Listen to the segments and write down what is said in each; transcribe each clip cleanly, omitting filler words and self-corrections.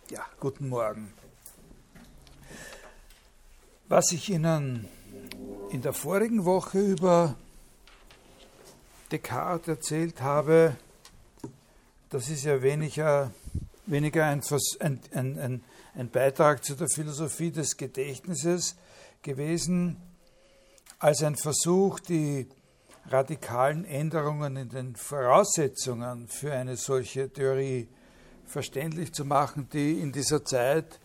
Ja, guten Morgen. Was ich Ihnen in der vorigen Woche über Descartes erzählt habe, das ist ja weniger ein Beitrag zu der Philosophie des Gedächtnisses gewesen, als ein Versuch, die radikalen Änderungen in den Voraussetzungen für eine solche Theorie verständlich zu machen, die in dieser Zeit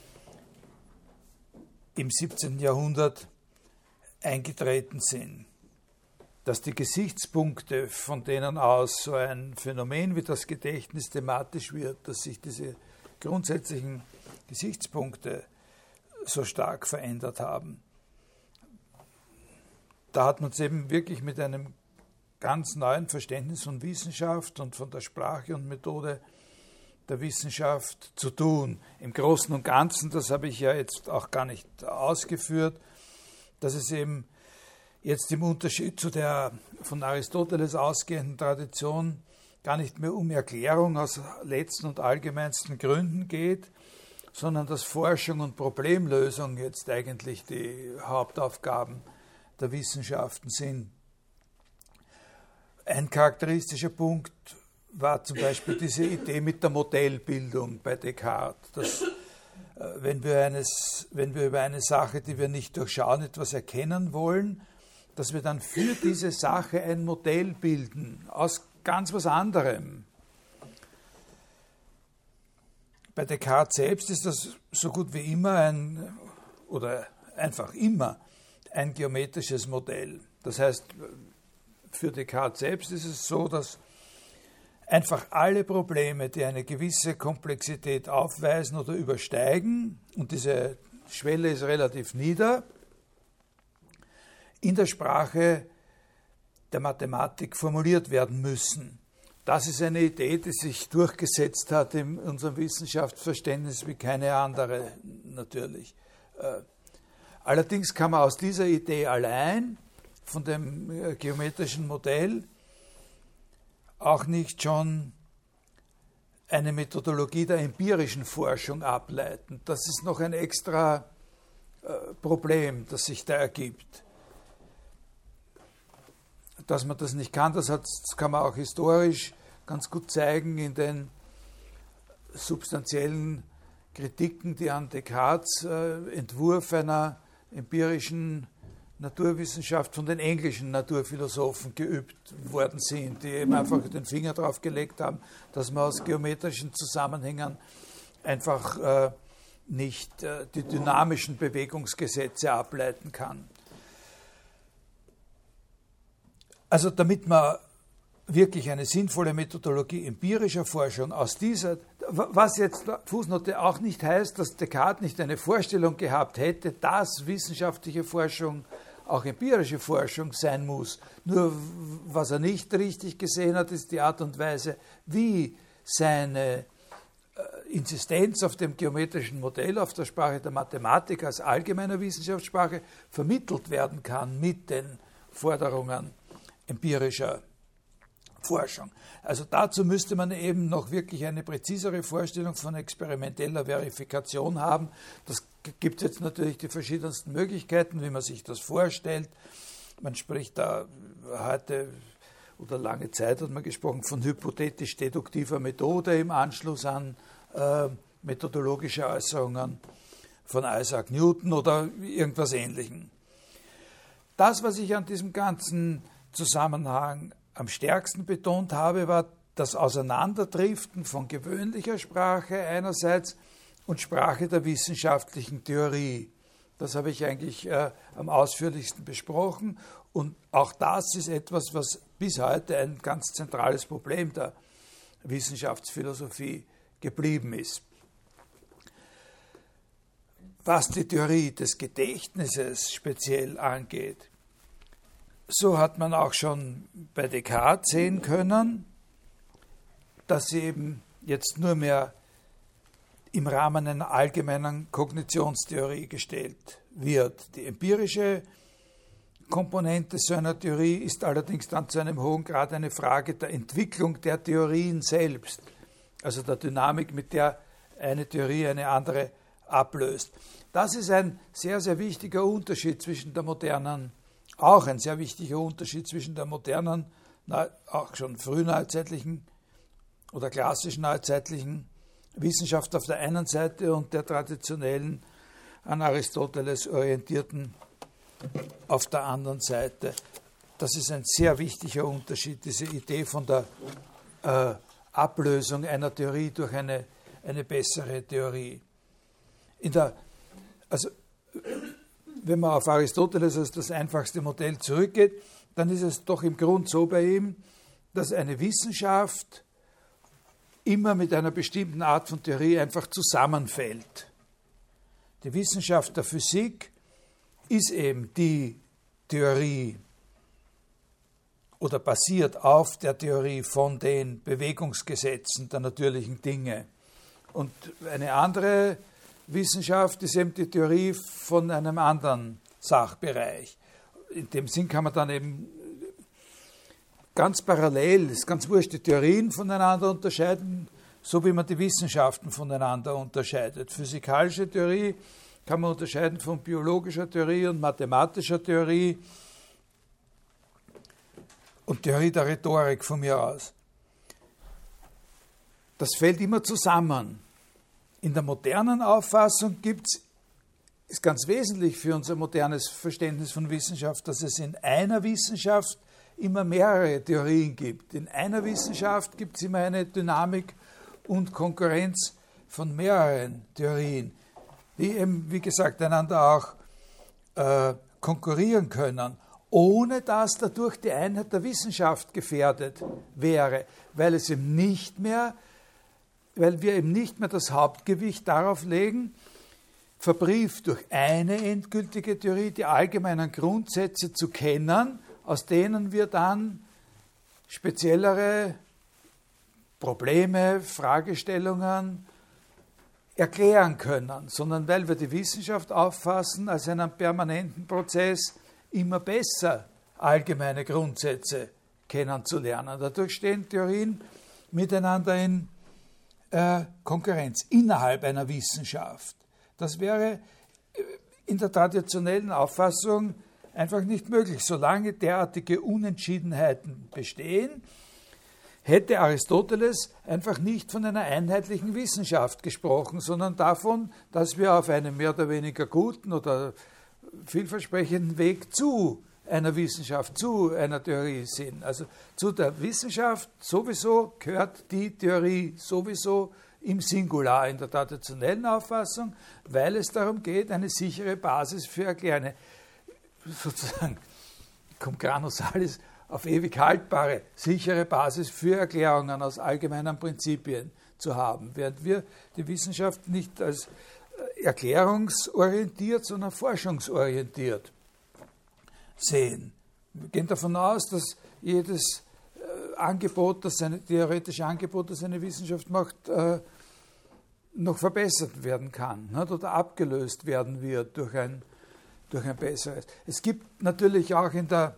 im 17. Jahrhundert eingetreten sind. Dass die Gesichtspunkte, von denen aus so ein Phänomen wie das Gedächtnis thematisch wird, dass sich diese grundsätzlichen Gesichtspunkte so stark verändert haben. Da hat man es eben wirklich mit einem ganz neuen Verständnis von Wissenschaft und von der Sprache und Methode der Wissenschaft zu tun. Im Großen und Ganzen, das habe ich ja jetzt auch gar nicht ausgeführt, dass es eben jetzt im Unterschied zu der von Aristoteles ausgehenden Tradition gar nicht mehr um Erklärung aus letzten und allgemeinsten Gründen geht, sondern dass Forschung und Problemlösung jetzt eigentlich die Hauptaufgaben der Wissenschaften sind. Ein charakteristischer Punkt war zum Beispiel diese Idee mit der Modellbildung bei Descartes, dass wenn wir über eine Sache, die wir nicht durchschauen, etwas erkennen wollen, dass wir dann für diese Sache ein Modell bilden, aus ganz was anderem. Bei Descartes selbst ist das so gut wie immer oder einfach immer ein geometrisches Modell. Das heißt, für Descartes selbst ist es so, dass einfach alle Probleme, die eine gewisse Komplexität aufweisen oder übersteigen, und diese Schwelle ist relativ nieder, in der Sprache der Mathematik formuliert werden müssen. Das ist eine Idee, die sich durchgesetzt hat in unserem Wissenschaftsverständnis wie keine andere natürlich. Allerdings kann man aus dieser Idee allein, von dem geometrischen Modell, auch nicht schon eine Methodologie der empirischen Forschung ableiten. Das ist noch ein extra Problem, das sich da ergibt. Dass man das nicht kann, das kann man auch historisch ganz gut zeigen in den substanziellen Kritiken, die an Descartes Entwurf einer empirischen Naturwissenschaft von den englischen Naturphilosophen geübt worden sind, die eben einfach den Finger drauf gelegt haben, dass man aus geometrischen Zusammenhängen einfach nicht die dynamischen Bewegungsgesetze ableiten kann. Also damit man wirklich eine sinnvolle Methodologie empirischer Forschung aus dieser, was jetzt Fußnote auch nicht heißt, dass Descartes nicht eine Vorstellung gehabt hätte, dass wissenschaftliche Forschung auch empirische Forschung sein muss. Nur was er nicht richtig gesehen hat, ist die Art und Weise, wie seine Insistenz auf dem geometrischen Modell, auf der Sprache der Mathematik als allgemeiner Wissenschaftssprache vermittelt werden kann mit den Forderungen empirischer Forschung. Also dazu müsste man eben noch wirklich eine präzisere Vorstellung von experimenteller Verifikation haben. Das gibt es jetzt natürlich die verschiedensten Möglichkeiten, wie man sich das vorstellt. Man spricht da heute oder lange Zeit hat man gesprochen von hypothetisch-deduktiver Methode im Anschluss an methodologische Äußerungen von Isaac Newton oder irgendwas Ähnlichem. Das, was ich an diesem ganzen Zusammenhang am stärksten betont habe, war das Auseinanderdriften von gewöhnlicher Sprache einerseits und Sprache der wissenschaftlichen Theorie. Das habe ich eigentlich am ausführlichsten besprochen und auch das ist etwas, was bis heute ein ganz zentrales Problem der Wissenschaftsphilosophie geblieben ist. Was die Theorie des Gedächtnisses speziell angeht, so hat man auch schon bei Descartes sehen können, dass sie eben jetzt nur mehr im Rahmen einer allgemeinen Kognitionstheorie gestellt wird. Die empirische Komponente so einer Theorie ist allerdings dann zu einem hohen Grad eine Frage der Entwicklung der Theorien selbst, also der Dynamik, mit der eine Theorie eine andere ablöst. Das ist ein sehr, sehr wichtiger Unterschied zwischen der modernen, auch ein sehr wichtiger Unterschied zwischen der modernen, auch schon frühneuzeitlichen oder klassischen neuzeitlichen Wissenschaft auf der einen Seite und der traditionellen, an Aristoteles orientierten auf der anderen Seite. Das ist ein sehr wichtiger Unterschied, diese Idee von der Ablösung einer Theorie durch eine bessere Theorie. Wenn man auf Aristoteles als das einfachste Modell zurückgeht, dann ist es doch im Grund so bei ihm, dass eine Wissenschaft immer mit einer bestimmten Art von Theorie einfach zusammenfällt. Die Wissenschaft der Physik ist eben die Theorie oder basiert auf der Theorie von den Bewegungsgesetzen der natürlichen Dinge. Und eine andere Wissenschaft ist eben die Theorie von einem anderen Sachbereich. In dem Sinn kann man dann eben ganz parallel, ist ganz wurscht, die Theorien voneinander unterscheiden, so wie man die Wissenschaften voneinander unterscheidet. Physikalische Theorie kann man unterscheiden von biologischer Theorie und mathematischer Theorie und Theorie der Rhetorik von mir aus. Das fällt immer zusammen. In der modernen Auffassung ist ganz wesentlich für unser modernes Verständnis von Wissenschaft, dass es in einer Wissenschaft immer mehrere Theorien gibt. In einer Wissenschaft gibt es immer eine Dynamik und Konkurrenz von mehreren Theorien, die eben, wie gesagt, einander auch konkurrieren können, ohne dass dadurch die Einheit der Wissenschaft gefährdet wäre, weil wir eben nicht mehr das Hauptgewicht darauf legen, verbrieft durch eine endgültige Theorie die allgemeinen Grundsätze zu kennen, aus denen wir dann speziellere Probleme, Fragestellungen erklären können, sondern weil wir die Wissenschaft auffassen als einen permanenten Prozess, immer besser allgemeine Grundsätze kennenzulernen. Dadurch stehen Theorien miteinander in Konkurrenz innerhalb einer Wissenschaft. Das wäre in der traditionellen Auffassung einfach nicht möglich. Solange derartige Unentschiedenheiten bestehen, hätte Aristoteles einfach nicht von einer einheitlichen Wissenschaft gesprochen, sondern davon, dass wir auf einem mehr oder weniger guten oder vielversprechenden Weg zu einer Wissenschaft, zu einer Theorie sind. Also zu der Wissenschaft sowieso gehört die Theorie sowieso im Singular in der traditionellen Auffassung, weil es darum geht, eine sichere Basis für Erklärungen, sozusagen cum grano salis, auf ewig haltbare, sichere Basis für Erklärungen aus allgemeinen Prinzipien zu haben, während wir die Wissenschaft nicht als erklärungsorientiert, sondern forschungsorientiert sehen. Wir gehen davon aus, dass jedes theoretische Angebot, das eine Wissenschaft macht, noch verbessert werden kann, nicht? Oder abgelöst werden wird durch ein besseres. Es gibt natürlich auch da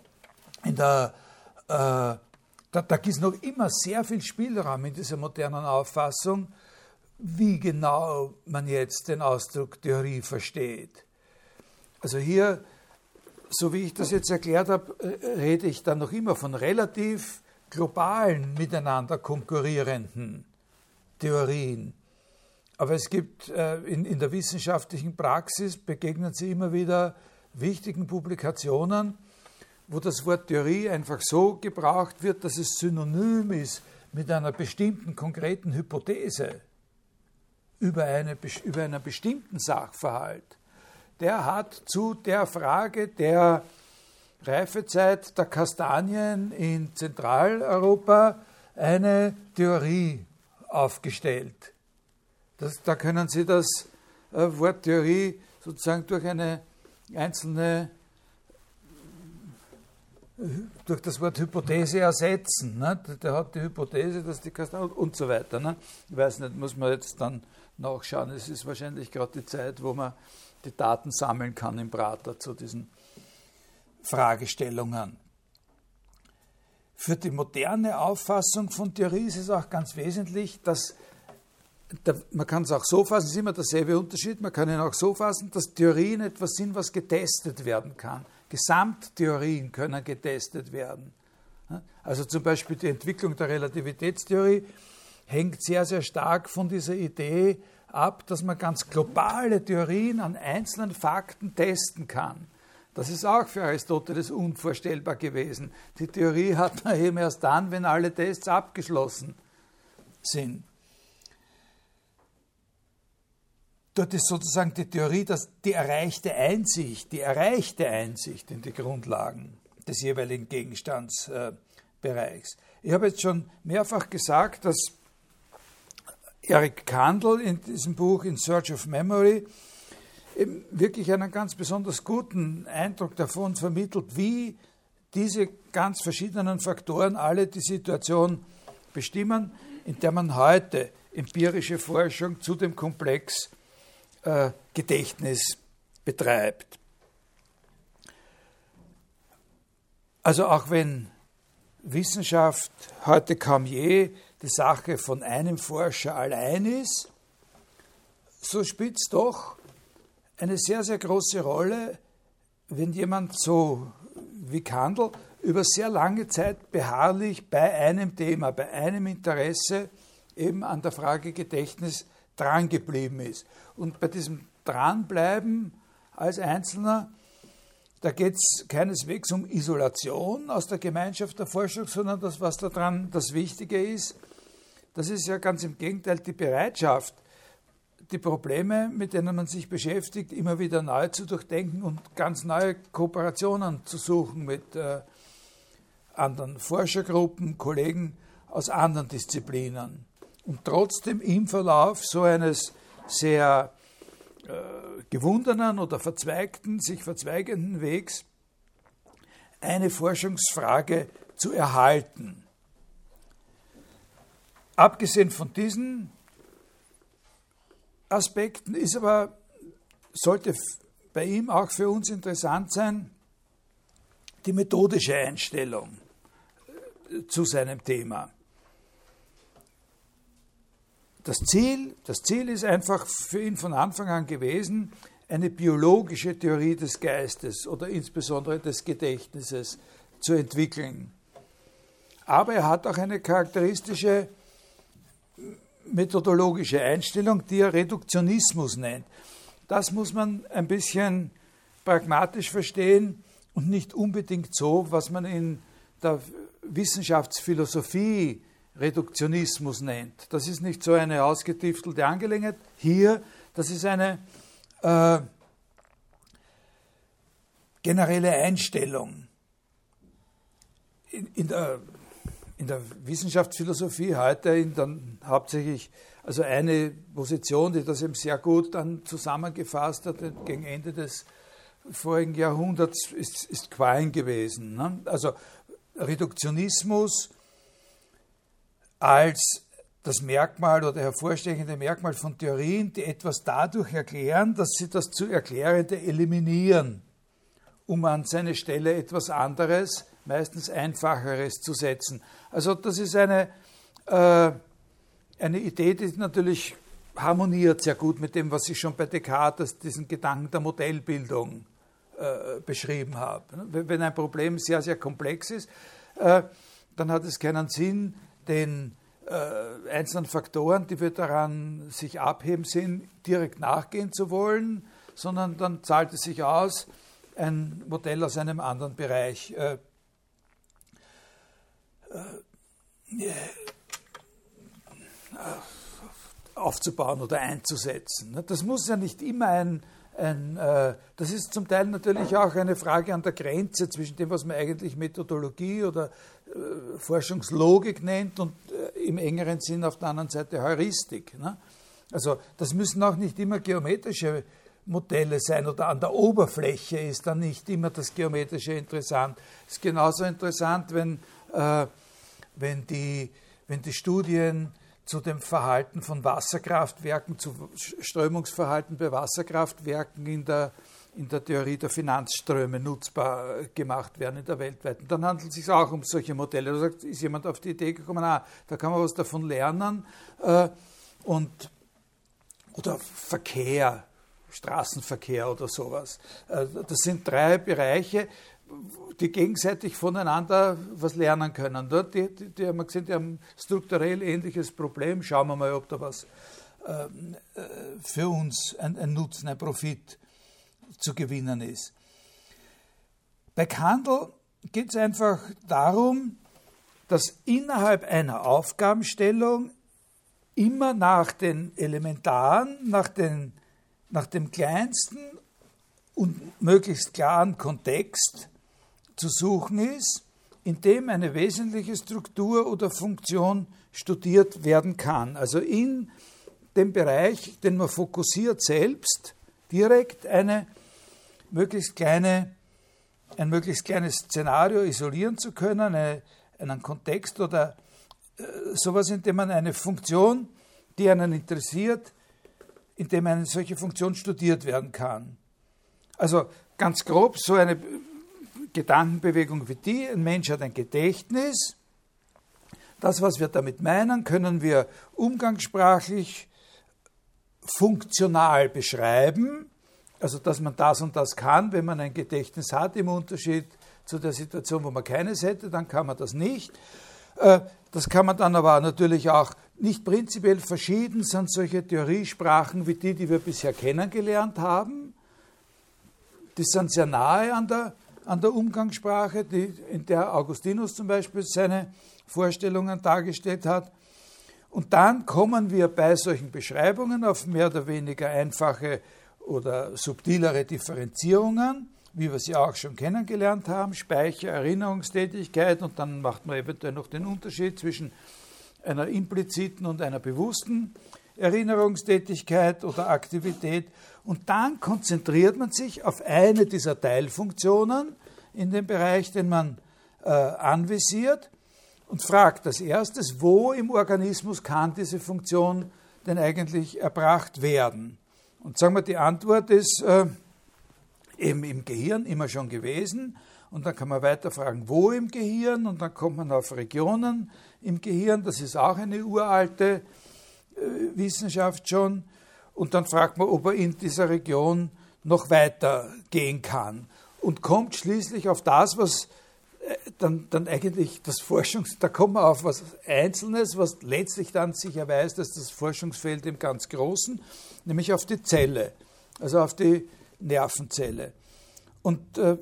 gibt es noch immer sehr viel Spielraum in dieser modernen Auffassung, wie genau man jetzt den Ausdruck Theorie versteht. Also hier, so wie ich das jetzt erklärt habe, rede ich dann noch immer von relativ globalen, miteinander konkurrierenden Theorien. Aber es gibt in der wissenschaftlichen Praxis, begegnen Sie immer wieder wichtigen Publikationen, wo das Wort Theorie einfach so gebraucht wird, dass es synonym ist mit einer bestimmten konkreten Hypothese über einen bestimmten Sachverhalt. Der hat zu der Frage der Reifezeit der Kastanien in Zentraleuropa eine Theorie aufgestellt. Da können Sie das Wort Theorie sozusagen durch das Wort Hypothese ersetzen. Ne? Der hat die Hypothese, dass die Kastanien und so weiter. Ne? Ich weiß nicht, muss man jetzt dann nachschauen. Es ist wahrscheinlich gerade die Zeit, wo man die Daten sammeln kann im Prater zu diesen Fragestellungen. Für die moderne Auffassung von Theorie ist es auch ganz wesentlich, dass man kann es auch so fassen, es ist immer derselbe Unterschied, man kann ihn auch so fassen, dass Theorien etwas sind, was getestet werden kann. Gesamttheorien können getestet werden. Also zum Beispiel die Entwicklung der Relativitätstheorie hängt sehr, sehr stark von dieser Idee ab, dass man ganz globale Theorien an einzelnen Fakten testen kann. Das ist auch für Aristoteles unvorstellbar gewesen. Die Theorie hat man eben erst dann, wenn alle Tests abgeschlossen sind. Dort ist sozusagen die Theorie, dass die erreichte Einsicht in die Grundlagen des jeweiligen Gegenstandsbereichs. Ich habe jetzt schon mehrfach gesagt, dass Eric Kandel in diesem Buch In Search of Memory eben wirklich einen ganz besonders guten Eindruck davon vermittelt, wie diese ganz verschiedenen Faktoren alle die Situation bestimmen, in der man heute empirische Forschung zu dem Komplex Gedächtnis betreibt. Also auch wenn Wissenschaft heute kaum je die Sache von einem Forscher allein ist, so spielt es doch eine sehr, sehr große Rolle, wenn jemand so wie Kandel über sehr lange Zeit beharrlich bei einem Thema, bei einem Interesse eben an der Frage Gedächtnis drangeblieben ist. Und bei diesem Dranbleiben als Einzelner, da geht es keineswegs um Isolation aus der Gemeinschaft der Forschung, sondern das, was daran das Wichtige ist, das ist ja ganz im Gegenteil die Bereitschaft, die Probleme, mit denen man sich beschäftigt, immer wieder neu zu durchdenken und ganz neue Kooperationen zu suchen mit anderen Forschergruppen, Kollegen aus anderen Disziplinen. Und trotzdem im Verlauf so eines sehr gewundenen oder sich verzweigenden Wegs eine Forschungsfrage zu erhalten. Abgesehen von diesen Aspekten sollte bei ihm auch für uns interessant sein, die methodische Einstellung zu seinem Thema. Das Ziel ist einfach für ihn von Anfang an gewesen, eine biologische Theorie des Geistes oder insbesondere des Gedächtnisses zu entwickeln. Aber er hat auch eine charakteristische methodologische Einstellung, die er Reduktionismus nennt. Das muss man ein bisschen pragmatisch verstehen und nicht unbedingt so, was man in der Wissenschaftsphilosophie Reduktionismus nennt. Das ist nicht so eine ausgetüftelte Angelegenheit. Hier, das ist eine generelle Einstellung. In der Wissenschaftsphilosophie heute dann hauptsächlich, also eine Position, die das eben sehr gut dann zusammengefasst hat, gegen Ende des vorigen Jahrhunderts, ist Quine gewesen. Ne? Also Reduktionismus als das Merkmal oder hervorstechende Merkmal von Theorien, die etwas dadurch erklären, dass sie das zu Erklärende eliminieren, um an seine Stelle etwas anderes, meistens Einfacheres zu setzen. Also das ist eine Idee, die natürlich harmoniert sehr gut mit dem, was ich schon bei Descartes, diesen Gedanken der Modellbildung beschrieben habe. Wenn ein Problem sehr, sehr komplex ist, dann hat es keinen Sinn, den einzelnen Faktoren, die wir daran sich abheben sehen, direkt nachgehen zu wollen, sondern dann zahlt es sich aus, ein Modell aus einem anderen Bereich aufzubauen oder einzusetzen. Das muss ja nicht immer das ist zum Teil natürlich auch eine Frage an der Grenze zwischen dem, was man eigentlich Methodologie oder Forschungslogik nennt und im engeren Sinn auf der anderen Seite Heuristik. Ne? Also das müssen auch nicht immer geometrische Modelle sein oder an der Oberfläche ist dann nicht immer das Geometrische interessant. Es ist genauso interessant, wenn die Studien zu dem Verhalten von Wasserkraftwerken, zu Strömungsverhalten bei Wasserkraftwerken in der Theorie der Finanzströme nutzbar gemacht werden in der weltweiten. Dann handelt es sich auch um solche Modelle. Da ist jemand auf die Idee gekommen, da kann man was davon lernen und oder Verkehr, Straßenverkehr oder sowas. Das sind 3 Bereiche, die gegenseitig voneinander was lernen können. Die haben gesehen, die haben strukturell ähnliches Problem. Schauen wir mal, ob da was für uns ein Nutzen, ein Profit zu gewinnen ist. Bei Kandel geht es einfach darum, dass innerhalb einer Aufgabenstellung immer nach den Elementaren, nach dem kleinsten und möglichst klaren Kontext zu suchen ist, in dem eine wesentliche Struktur oder Funktion studiert werden kann. Also in dem Bereich, den man fokussiert selbst, direkt ein möglichst kleines Szenario isolieren zu können, einen Kontext oder sowas, in dem man eine Funktion, die einen interessiert, in dem eine solche Funktion studiert werden kann. Also ganz grob so eine Gedankenbewegung wie die, ein Mensch hat ein Gedächtnis. Das, was wir damit meinen, können wir umgangssprachlich funktional beschreiben. Also, dass man das und das kann, wenn man ein Gedächtnis hat, im Unterschied zu der Situation, wo man keines hätte, dann kann man das nicht. Das kann man dann aber natürlich auch nicht prinzipiell verschieden, sind solche Theoriesprachen wie die wir bisher kennengelernt haben. Die sind sehr nahe an der Umgangssprache, in der Augustinus zum Beispiel seine Vorstellungen dargestellt hat. Und dann kommen wir bei solchen Beschreibungen auf mehr oder weniger einfache oder subtilere Differenzierungen, wie wir sie auch schon kennengelernt haben, Speicher, Erinnerungstätigkeit, und dann macht man eventuell noch den Unterschied zwischen einer impliziten und einer bewussten Erinnerungstätigkeit oder Aktivität. Und dann konzentriert man sich auf eine dieser Teilfunktionen in dem Bereich, den man anvisiert, und fragt als erstes, wo im Organismus kann diese Funktion denn eigentlich erbracht werden? Und sagen wir, die Antwort ist eben im Gehirn immer schon gewesen. Und dann kann man weiter fragen, wo im Gehirn? Und dann kommt man auf Regionen im Gehirn. Das ist auch eine uralte Wissenschaft schon. Und dann fragt man, ob er in dieser Region noch weiter gehen kann. Und kommt schließlich auf das, was dann eigentlich da kommt man auf was Einzelnes, was letztlich dann sich erweist, dass das Forschungsfeld im ganz Großen, nämlich auf die Zelle, also auf die Nervenzelle. Und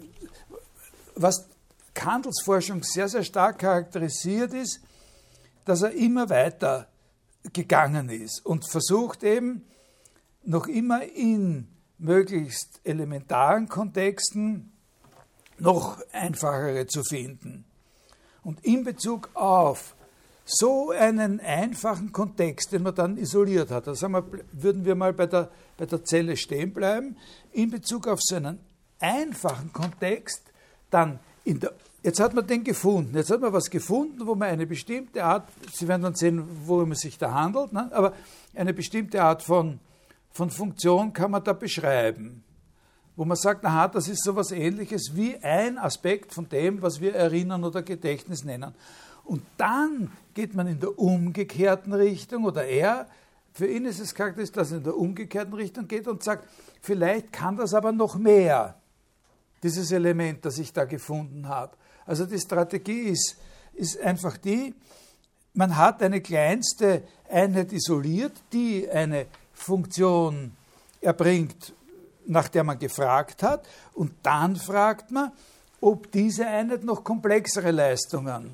was Kandels Forschung sehr, sehr stark charakterisiert ist, dass er immer weiter gegangen ist und versucht eben noch immer in möglichst elementaren Kontexten noch einfachere zu finden. Und in Bezug auf so einen einfachen Kontext, den man dann isoliert hat, also würden wir mal bei der Zelle stehen bleiben, in Bezug auf so einen einfachen Kontext, dann jetzt hat man den gefunden, jetzt hat man was gefunden, wo man eine bestimmte Art, Sie werden dann sehen, worum es sich da handelt, ne? Aber eine bestimmte Art von Funktion kann man da beschreiben, wo man sagt, aha, das ist so etwas Ähnliches wie ein Aspekt von dem, was wir Erinnern oder Gedächtnis nennen. Und dann geht man in der umgekehrten Richtung, oder für ihn ist es charakteristisch, dass er in der umgekehrten Richtung geht und sagt, vielleicht kann das aber noch mehr, dieses Element, das ich da gefunden habe. Also die Strategie ist einfach die, man hat eine kleinste Einheit isoliert, die eine Funktion erbringt, nach der man gefragt hat, und dann fragt man, ob diese Einheit noch komplexere Leistungen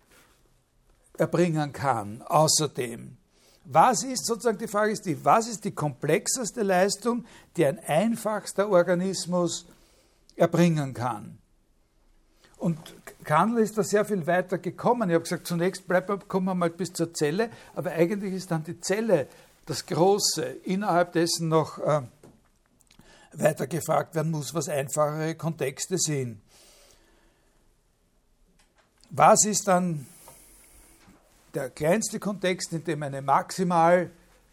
erbringen kann. Außerdem, was ist die komplexeste Leistung, die ein einfachster Organismus erbringen kann? Und Kandel ist da sehr viel weiter gekommen. Ich habe gesagt, zunächst kommen wir mal bis zur Zelle, aber eigentlich ist dann die Zelle das Große, innerhalb dessen noch weiter gefragt werden muss, was einfachere Kontexte sind. Was ist dann der kleinste Kontext, in dem eine maximal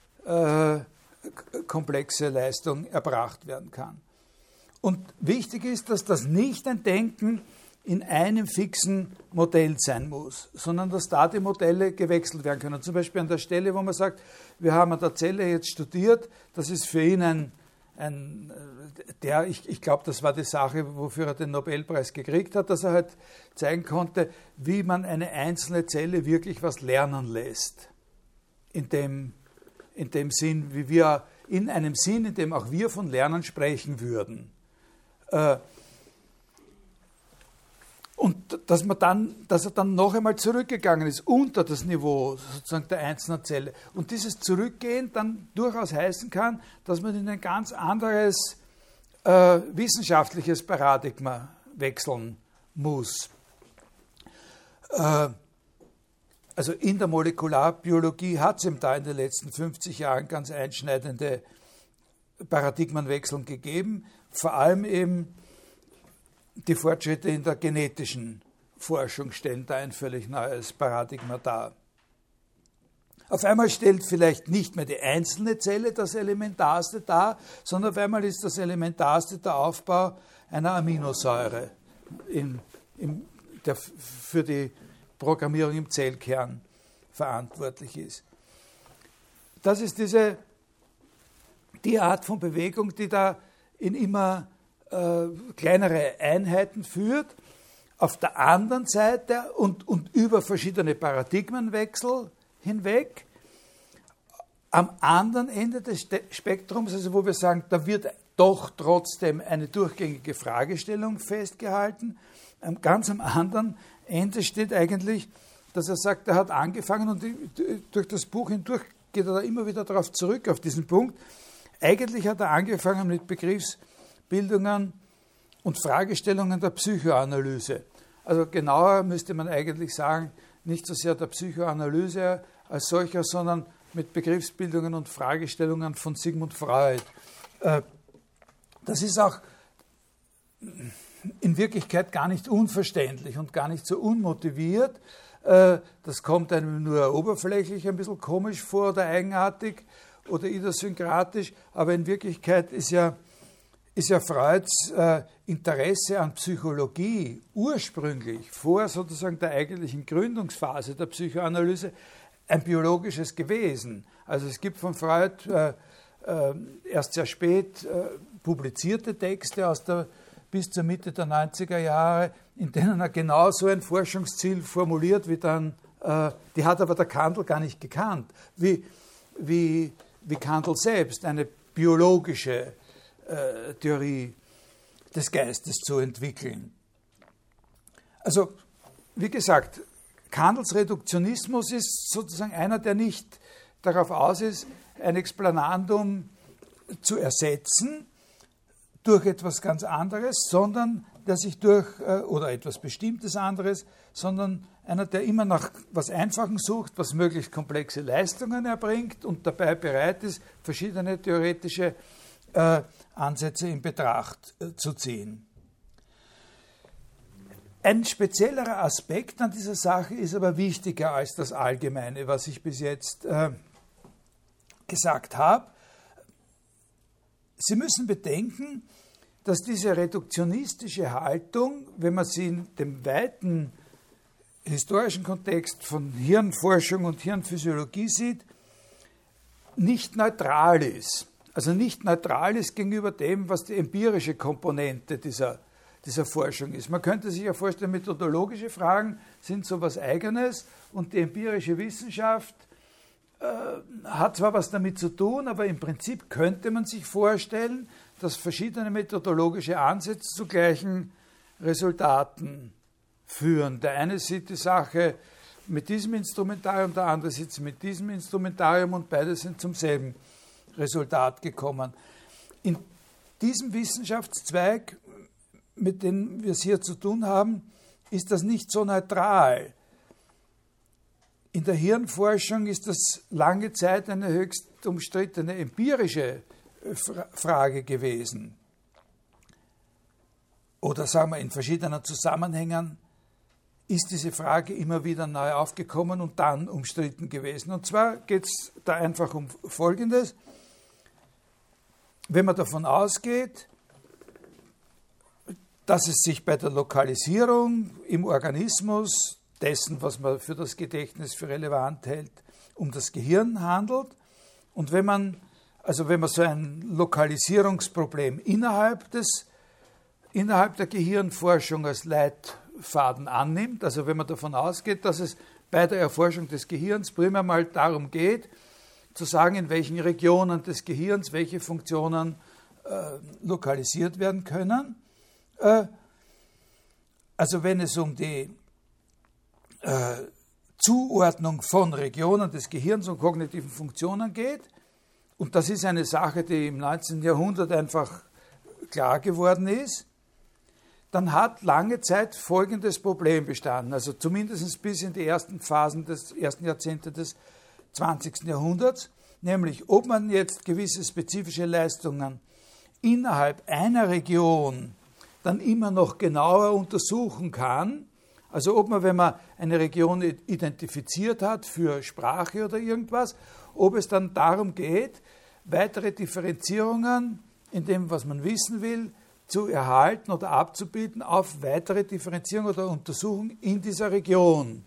komplexe Leistung erbracht werden kann? Und wichtig ist, dass das nicht ein Denken in einem fixen Modell sein muss, sondern dass da die Modelle gewechselt werden können. Zum Beispiel an der Stelle, wo man sagt, wir haben an der Zelle jetzt studiert, das ist für ihn ich glaube, das war die Sache, wofür er den Nobelpreis gekriegt hat, dass er halt zeigen konnte, wie man eine einzelne Zelle wirklich was lernen lässt. In dem Sinn, wie wir, in einem Sinn, in dem auch wir von Lernen sprechen würden. Und dass er dann noch einmal zurückgegangen ist, unter das Niveau sozusagen der einzelnen Zelle. Und dieses Zurückgehen dann durchaus heißen kann, dass man in ein ganz anderes wissenschaftliches Paradigma wechseln muss. Also in der Molekularbiologie hat es eben da in den letzten 50 Jahren ganz einschneidende Paradigmenwechseln gegeben, vor allem eben die Fortschritte in der genetischen Forschung stellen da ein völlig neues Paradigma dar. Auf einmal stellt vielleicht nicht mehr die einzelne Zelle das Elementarste dar, sondern auf einmal ist das Elementarste der Aufbau einer Aminosäure, der für die Programmierung im Zellkern verantwortlich ist. Das ist die Art von Bewegung, die da in immer kleinere Einheiten führt. Auf der anderen Seite und über verschiedene Paradigmenwechsel hinweg, am anderen Ende des Spektrums, also wo wir sagen, da wird doch trotzdem eine durchgängige Fragestellung festgehalten, ganz am anderen Ende steht eigentlich, dass er sagt, er hat angefangen und durch das Buch hindurch geht er da immer wieder darauf zurück, auf diesen Punkt. Eigentlich hat er angefangen mit Begriffsbildungen und Fragestellungen der Psychoanalyse. Also genauer müsste man eigentlich sagen, nicht so sehr der Psychoanalyse als solcher, sondern mit Begriffsbildungen und Fragestellungen von Sigmund Freud. Das ist auch in Wirklichkeit gar nicht unverständlich und gar nicht so unmotiviert. Das kommt einem nur oberflächlich ein bisschen komisch vor oder eigenartig oder idiosynkratisch, aber in Wirklichkeit ist ja Freuds Interesse an Psychologie ursprünglich vor sozusagen der eigentlichen Gründungsphase der Psychoanalyse ein biologisches gewesen. Also es gibt von Freud erst sehr spät publizierte Texte bis zur Mitte der 90er Jahre, in denen er genau so ein Forschungsziel formuliert, wie dann, die hat aber der Kandel gar nicht gekannt, wie Kandel selbst, eine biologische Theorie des Geistes zu entwickeln. Also, wie gesagt, Kandels Reduktionismus ist sozusagen einer, der nicht darauf aus ist, ein Explanandum zu ersetzen durch etwas ganz anderes, sondern der sich oder etwas Bestimmtes anderes, sondern einer, der immer nach was Einfachem sucht, was möglichst komplexe Leistungen erbringt und dabei bereit ist, verschiedene theoretische Ansätze in Betracht zu ziehen. Ein speziellerer Aspekt an dieser Sache ist aber wichtiger als das Allgemeine, was ich bis jetzt gesagt habe. Sie müssen bedenken, dass diese reduktionistische Haltung, wenn man sie in dem weiten historischen Kontext von Hirnforschung und Hirnphysiologie sieht, nicht neutral ist. Also nicht neutral ist gegenüber dem, was die empirische Komponente dieser Forschung ist. Man könnte sich ja vorstellen, methodologische Fragen sind so etwas Eigenes und die empirische Wissenschaft hat zwar was damit zu tun, aber im Prinzip könnte man sich vorstellen, dass verschiedene methodologische Ansätze zu gleichen Resultaten führen. Der eine sieht die Sache mit diesem Instrumentarium, der andere sieht sie mit diesem Instrumentarium und beide sind zum selben Resultat gekommen. In diesem Wissenschaftszweig, mit dem wir es hier zu tun haben, ist das nicht so neutral. In der Hirnforschung ist das lange Zeit eine höchst umstrittene empirische Frage gewesen. Oder sagen wir, in verschiedenen Zusammenhängen ist diese Frage immer wieder neu aufgekommen und dann umstritten gewesen. Und zwar geht es da einfach um Folgendes. Wenn man davon ausgeht, dass es sich bei der Lokalisierung im Organismus dessen, was man für das Gedächtnis für relevant hält, um das Gehirn handelt. Und wenn man so ein Lokalisierungsproblem innerhalb der Gehirnforschung als Leitfaden annimmt, also wenn man davon ausgeht, dass es bei der Erforschung des Gehirns primär mal darum geht, zu sagen, in welchen Regionen des Gehirns welche Funktionen lokalisiert werden können. Also wenn es um die Zuordnung von Regionen des Gehirns und kognitiven Funktionen geht, und das ist eine Sache, die im 19. Jahrhundert einfach klar geworden ist, dann hat lange Zeit folgendes Problem bestanden, also zumindest bis in die ersten Jahrzehnte des 20. Jahrhunderts, nämlich ob man jetzt gewisse spezifische Leistungen innerhalb einer Region dann immer noch genauer untersuchen kann, also ob man, wenn man eine Region identifiziert hat für Sprache oder irgendwas, ob es dann darum geht, weitere Differenzierungen in dem, was man wissen will, zu erhalten oder abzubilden auf weitere Differenzierung oder Untersuchung in dieser Region.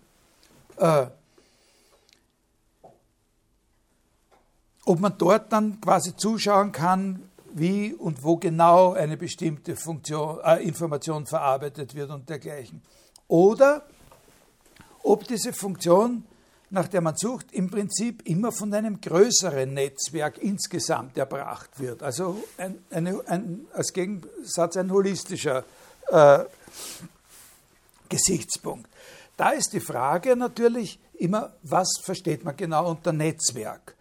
Ob man dort dann quasi zuschauen kann, wie und wo genau eine bestimmte Information verarbeitet wird und dergleichen. Oder ob diese Funktion, nach der man sucht, im Prinzip immer von einem größeren Netzwerk insgesamt erbracht wird. Also als Gegensatz ein holistischer Gesichtspunkt. Da ist die Frage natürlich immer, was versteht man genau unter Netzwerk?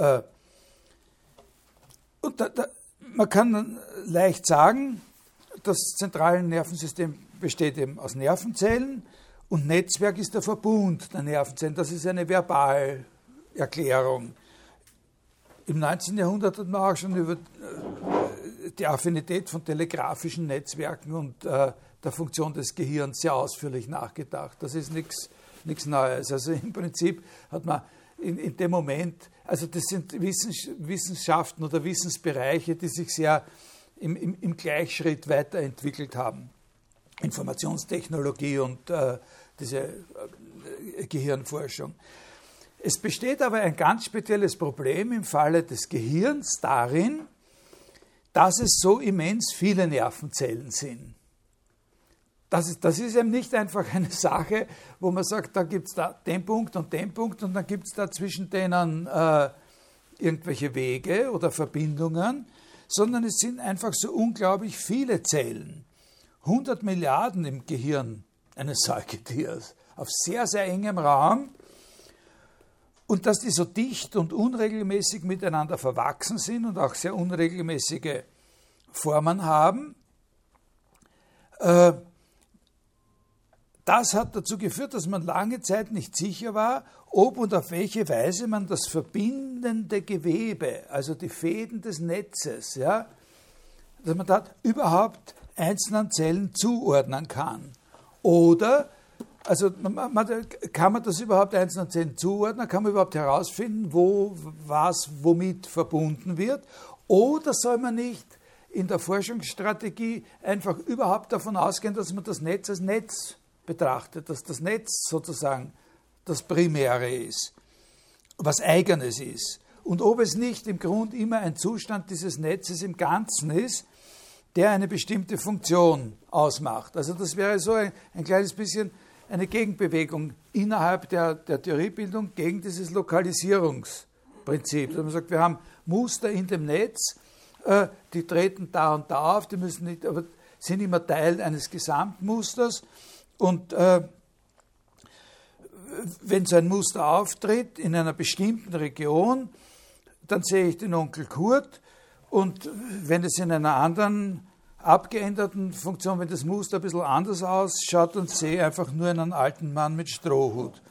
Man kann leicht sagen, das zentrale Nervensystem besteht eben aus Nervenzellen und Netzwerk ist der Verbund der Nervenzellen. Das ist eine Verbalerklärung. Im 19. Jahrhundert hat man auch schon über die Affinität von telegrafischen Netzwerken und der Funktion des Gehirns sehr ausführlich nachgedacht. Das ist nichts Neues. Also im Prinzip hat man in dem Moment, also das sind Wissenschaften oder Wissensbereiche, die sich sehr im Gleichschritt weiterentwickelt haben. Informationstechnologie und diese Gehirnforschung. Es besteht aber ein ganz spezielles Problem im Falle des Gehirns darin, dass es so immens viele Nervenzellen sind. Das ist eben nicht einfach eine Sache, wo man sagt, da gibt es da den Punkt und dann gibt es da zwischen denen irgendwelche Wege oder Verbindungen, sondern es sind einfach so unglaublich viele Zellen. 100 Milliarden im Gehirn eines Säugetiers auf sehr, sehr engem Raum. Und dass die so dicht und unregelmäßig miteinander verwachsen sind und auch sehr unregelmäßige Formen haben, das hat dazu geführt, dass man lange Zeit nicht sicher war, ob und auf welche Weise man das verbindende Gewebe, also die Fäden des Netzes, ja, dass man da überhaupt einzelnen Zellen zuordnen kann. Oder, also kann man das überhaupt einzelnen Zellen zuordnen, kann man überhaupt herausfinden, wo was womit verbunden wird, oder soll man nicht in der Forschungsstrategie einfach überhaupt davon ausgehen, dass man das Netz als Netz betrachtet, dass das Netz sozusagen das Primäre ist, was Eigenes ist. Und ob es nicht im Grunde immer ein Zustand dieses Netzes im Ganzen ist, der eine bestimmte Funktion ausmacht. Also das wäre so ein kleines bisschen eine Gegenbewegung innerhalb der Theoriebildung gegen dieses Lokalisierungsprinzip. Also man sagt, wir haben Muster in dem Netz, die treten da und da auf, die müssen nicht, aber sind immer Teil eines Gesamtmusters. Und wenn so ein Muster auftritt in einer bestimmten Region, dann sehe ich den Onkel Kurt. Und wenn es in einer anderen abgeänderten Funktion, wenn das Muster ein bisschen anders ausschaut, dann sehe ich einfach nur einen alten Mann mit Strohhut.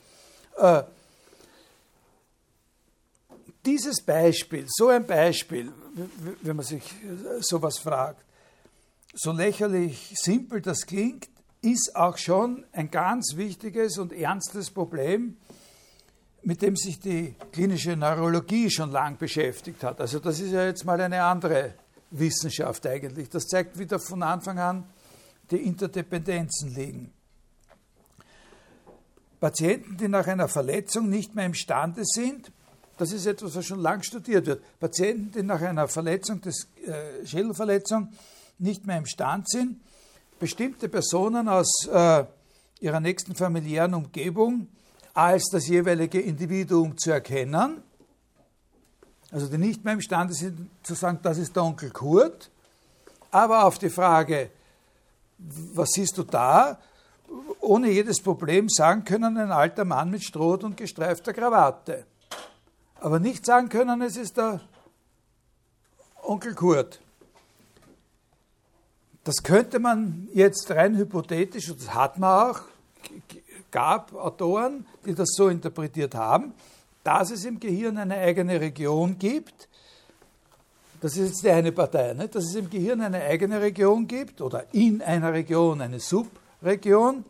Dieses Beispiel, so ein Beispiel, wenn man sich sowas fragt, so lächerlich simpel das klingt, ist auch schon ein ganz wichtiges und ernstes Problem, mit dem sich die klinische Neurologie schon lang beschäftigt hat. Also das ist ja jetzt mal eine andere Wissenschaft eigentlich. Das zeigt wieder von Anfang an, die Interdependenzen liegen. Patienten, die nach einer Verletzung nicht mehr imstande sind, das ist etwas, was schon lang studiert wird, Patienten, die nach einer Verletzung, Schädelverletzung, nicht mehr imstande sind, bestimmte Personen aus ihrer nächsten familiären Umgebung als das jeweilige Individuum zu erkennen, also die nicht mehr imstande sind zu sagen, das ist der Onkel Kurt, aber auf die Frage, was siehst du da, ohne jedes Problem sagen können, ein alter Mann mit Strohhut und gestreifter Krawatte. Aber nicht sagen können, es ist der Onkel Kurt. Das könnte man jetzt rein hypothetisch, und das hat man auch, gab Autoren, die das so interpretiert haben, dass es im Gehirn eine eigene Region gibt, das ist jetzt die eine Partei, nicht? Dass es im Gehirn eine eigene Region gibt oder in einer Region eine Subregion,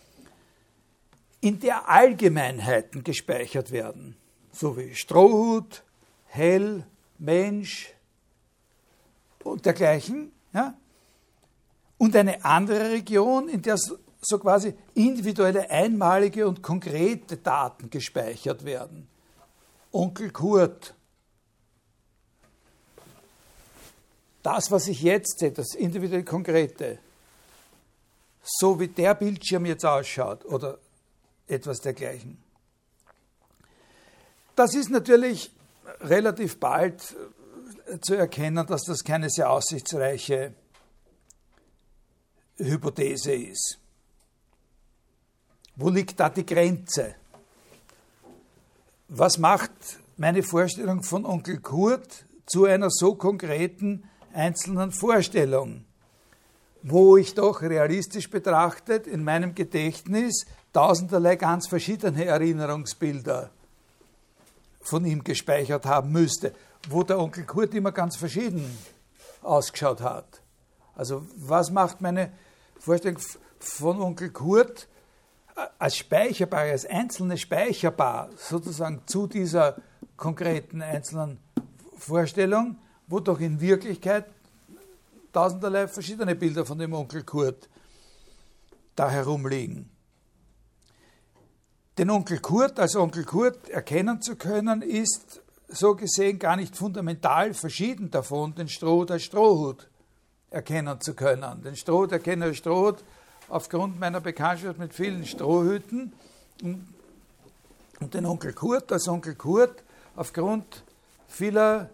in der Allgemeinheiten gespeichert werden, so wie Strohhut, Hell, Mensch und dergleichen, ja? Und eine andere Region, in der so quasi individuelle, einmalige und konkrete Daten gespeichert werden. Onkel Kurt. Das, was ich jetzt sehe, das individuell Konkrete, so wie der Bildschirm jetzt ausschaut oder etwas dergleichen. Das ist natürlich relativ bald zu erkennen, dass das keine sehr aussichtsreiche Hypothese ist. Wo liegt da die Grenze? Was macht meine Vorstellung von Onkel Kurt zu einer so konkreten einzelnen Vorstellung, wo ich doch realistisch betrachtet in meinem Gedächtnis tausenderlei ganz verschiedene Erinnerungsbilder von ihm gespeichert haben müsste, wo der Onkel Kurt immer ganz verschieden ausgeschaut hat. Also was macht meine Vorstellung von Onkel Kurt als speicherbar, als einzelne speicherbar, sozusagen zu dieser konkreten einzelnen Vorstellung, wo doch in Wirklichkeit tausenderlei verschiedene Bilder von dem Onkel Kurt da herumliegen. Den Onkel Kurt als Onkel Kurt erkennen zu können, ist so gesehen gar nicht fundamental verschieden davon, den Strohhut als Strohhut erkennen zu können. Den Strohhut erkenne als Strohhut aufgrund meiner Bekanntschaft mit vielen Strohhüten und den Onkel Kurt als Onkel Kurt aufgrund vieler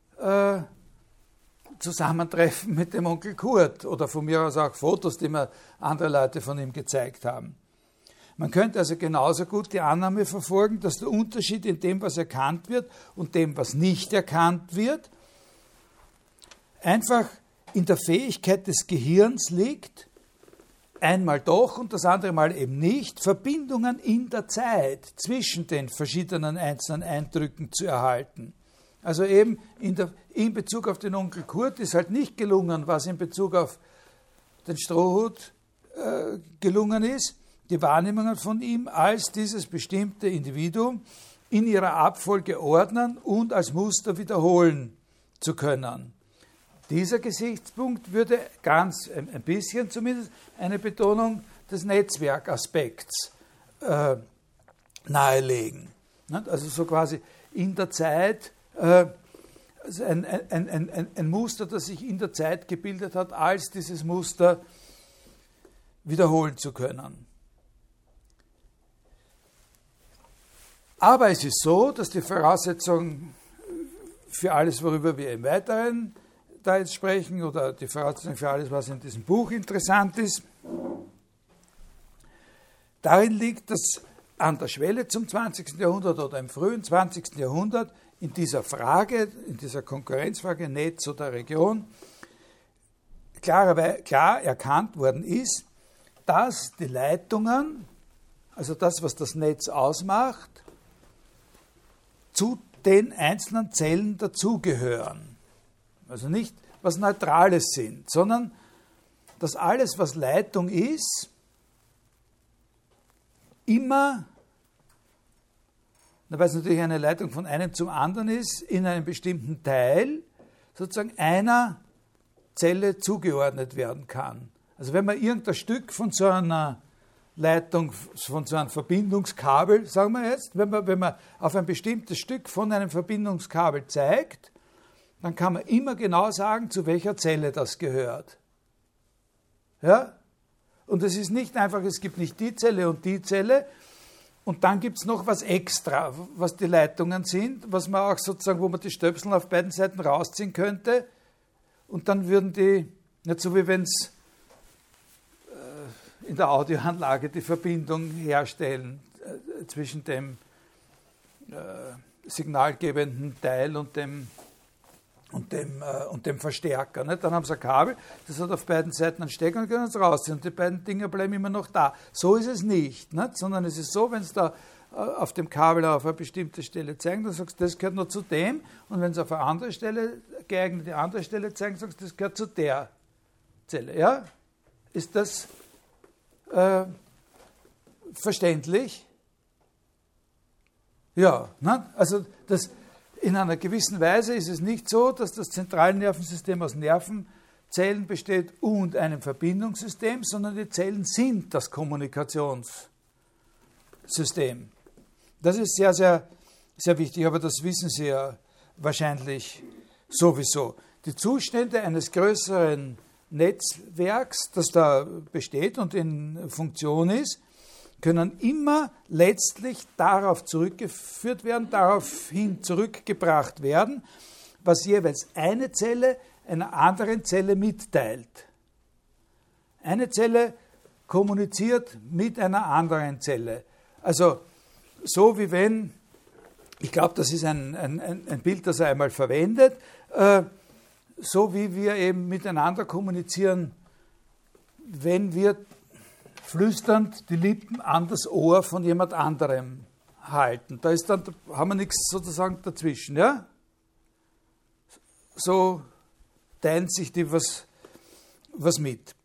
Zusammentreffen mit dem Onkel Kurt oder von mir aus auch Fotos, die mir andere Leute von ihm gezeigt haben. Man könnte also genauso gut die Annahme verfolgen, dass der Unterschied in dem, was erkannt wird und dem, was nicht erkannt wird, einfach in der Fähigkeit des Gehirns liegt, einmal doch und das andere Mal eben nicht, Verbindungen in der Zeit zwischen den verschiedenen einzelnen Eindrücken zu erhalten. Also eben in Bezug auf den Onkel Kurt ist halt nicht gelungen, was in Bezug auf den Strohhut gelungen ist, die Wahrnehmungen von ihm als dieses bestimmte Individuum in ihrer Abfolge ordnen und als Muster wiederholen zu können. Dieser Gesichtspunkt würde ganz, ein bisschen zumindest, eine Betonung des Netzwerkaspekts nahelegen. Also so quasi in der Zeit, also ein Muster, das sich in der Zeit gebildet hat, als dieses Muster wiederholen zu können. Aber es ist so, dass die Voraussetzung für alles, worüber wir im Weiteren da jetzt sprechen, oder die Voraussetzung für alles, was in diesem Buch interessant ist, darin liegt, dass an der Schwelle zum 20. Jahrhundert oder im frühen 20. Jahrhundert in dieser Frage, in dieser Konkurrenzfrage Netz oder Region, klar erkannt worden ist, dass die Leitungen, also das, was das Netz ausmacht, zu den einzelnen Zellen dazugehören. Also nicht was Neutrales sind, sondern dass alles, was Leitung ist, immer, weil es natürlich eine Leitung von einem zum anderen ist, in einem bestimmten Teil sozusagen einer Zelle zugeordnet werden kann. Also wenn man irgendein Stück von so einer Leitung, von so einem Verbindungskabel, sagen wir jetzt, wenn man auf ein bestimmtes Stück von einem Verbindungskabel zeigt, dann kann man immer genau sagen, zu welcher Zelle das gehört. Ja? Und es ist nicht einfach, es gibt nicht die Zelle und die Zelle, und dann gibt es noch was extra, was die Leitungen sind, was man auch sozusagen, wo man die Stöpsel auf beiden Seiten rausziehen könnte, und dann würden die, nicht so wie wenn es in der Audioanlage die Verbindung herstellen zwischen dem signalgebenden Teil und dem Verstärker. Nicht? Dann haben sie ein Kabel, das hat auf beiden Seiten einen Stecker und können es rausziehen. Und die beiden Dinger bleiben immer noch da. So ist es nicht. Sondern es ist so, wenn es da auf dem Kabel auf eine bestimmte Stelle zeigen, dann sagst du, das gehört nur zu dem. Und wenn es auf eine andere Stelle, geeignete andere Stelle zeigen, sagst du, das gehört zu der Zelle. Ja? Ist das verständlich? Ja, ne? Also das, in einer gewissen Weise ist es nicht so, dass das Zentralnervensystem aus Nervenzellen besteht und einem Verbindungssystem, sondern die Zellen sind das Kommunikationssystem. Das ist sehr, sehr, sehr wichtig, aber das wissen Sie ja wahrscheinlich sowieso. Die Zustände eines größeren Netzwerks, das da besteht und in Funktion ist, können immer letztlich darauf zurückgeführt werden, daraufhin zurückgebracht werden, was jeweils eine Zelle einer anderen Zelle mitteilt. Eine Zelle kommuniziert mit einer anderen Zelle. Also so wie wenn, ich glaube, das ist ein Bild, das er einmal verwendet, so wie wir eben miteinander kommunizieren, wenn wir flüsternd die Lippen an das Ohr von jemand anderem halten. Da haben wir nichts sozusagen dazwischen. Ja? So teilen sich die was mit.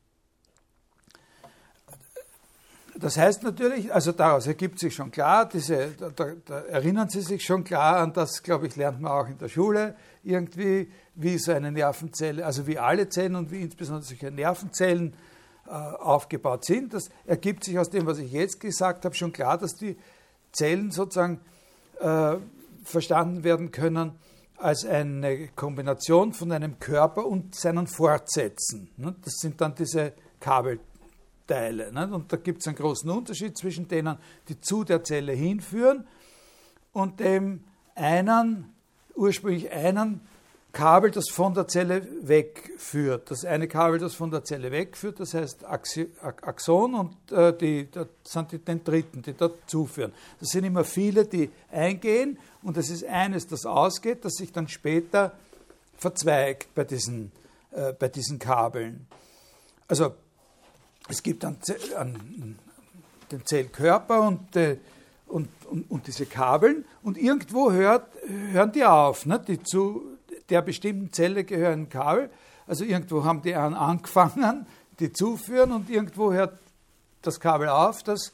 Das heißt natürlich, also daraus ergibt sich schon klar, da erinnern Sie sich schon klar an das, glaube ich, lernt man auch in der Schule irgendwie, wie so eine Nervenzelle, also wie alle Zellen und wie insbesondere solche Nervenzellen aufgebaut sind. Das ergibt sich aus dem, was ich jetzt gesagt habe, schon klar, dass die Zellen sozusagen verstanden werden können als eine Kombination von einem Körper und seinen Fortsätzen. Das sind dann diese Kabelteile. Und da gibt es einen großen Unterschied zwischen denen, die zu der Zelle hinführen und dem ursprünglich einen Kabel, das von der Zelle wegführt. Das eine Kabel, das von der Zelle wegführt, das heißt Axon, und das sind die Dendriten, die dort zuführen. Das sind immer viele, die eingehen, und es ist eines, das ausgeht, das sich dann später verzweigt bei diesen Kabeln. Also es gibt dann den Zellkörper und diese Kabeln, und irgendwo hören die auf, ne, die zu der bestimmten Zelle gehören Kabel. Also irgendwo haben die angefangen, die zuführen, und irgendwo hört das Kabel auf, das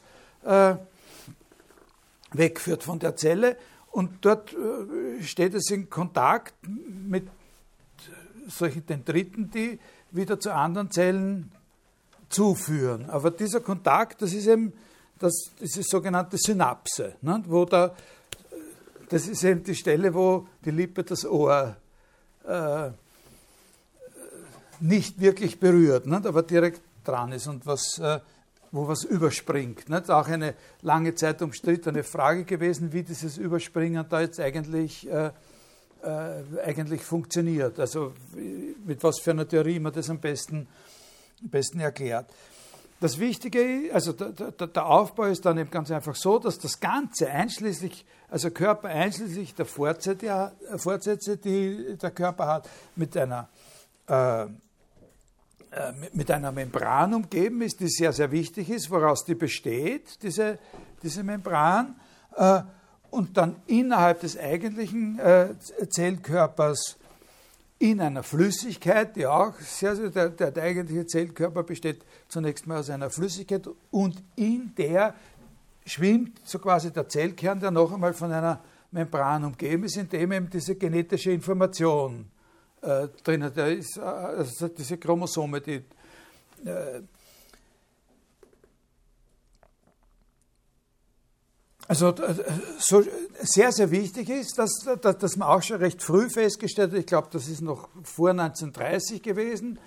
wegführt von der Zelle, und dort steht es in Kontakt mit solchen Dendriten, die wieder zu anderen Zellen zuführen. Aber dieser Kontakt, das ist eben das ist sogenannte Synapse, ne, das ist eben die Stelle, wo die Lippe das Ohr nicht wirklich berührt, nicht, aber direkt dran ist und wo was überspringt. Nicht? Auch eine lange Zeit umstrittene Frage gewesen, wie dieses Überspringen da jetzt eigentlich funktioniert. Also mit was für einer Theorie man das am besten erklärt. Das Wichtige, also der Aufbau ist dann eben ganz einfach so, dass das Ganze einschließlich, also Körper einschließlich der Fortsätze, die der Körper hat, mit einer Membran umgeben ist, die sehr, sehr wichtig ist, woraus die besteht, diese Membran, und dann innerhalb des eigentlichen Zellkörpers in einer Flüssigkeit, die auch der eigentliche Zellkörper besteht zunächst mal aus einer Flüssigkeit, und in der schwimmt so quasi der Zellkern, der noch einmal von einer Membran umgeben ist, in dem eben diese genetische Information drin ist, also diese Chromosome, die Also so sehr, sehr wichtig ist, dass man auch schon recht früh festgestellt hat, ich glaube, das ist noch vor 1930 gewesen,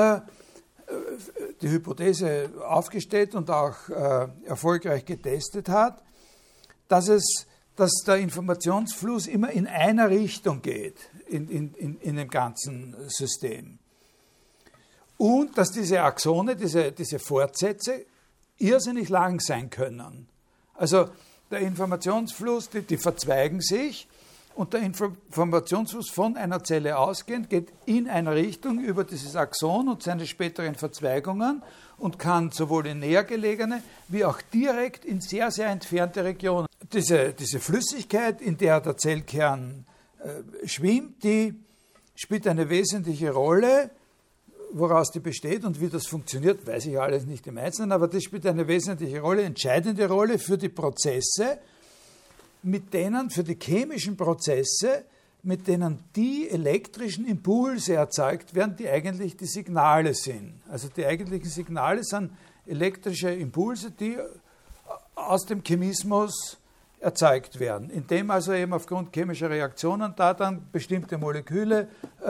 die Hypothese aufgestellt und auch erfolgreich getestet hat, dass der Informationsfluss immer in einer Richtung geht in dem ganzen System. Und dass diese Axone, diese Fortsätze, irrsinnig lang sein können. Also der Informationsfluss, die verzweigen sich und der Informationsfluss von einer Zelle ausgehend geht in einer Richtung über dieses Axon und seine späteren Verzweigungen und kann sowohl in näher gelegene wie auch direkt in sehr, sehr entfernte Regionen. Diese Flüssigkeit, in der der Zellkern schwimmt, die spielt eine wesentliche Rolle. Woraus die besteht und wie das funktioniert, weiß ich alles nicht im Einzelnen, aber das spielt eine wesentliche Rolle, entscheidende Rolle für die Prozesse, für die chemischen Prozesse, mit denen die elektrischen Impulse erzeugt werden, die eigentlich die Signale sind. Also die eigentlichen Signale sind elektrische Impulse, die aus dem Chemismus erzeugt werden, indem also eben aufgrund chemischer Reaktionen da dann bestimmte Moleküle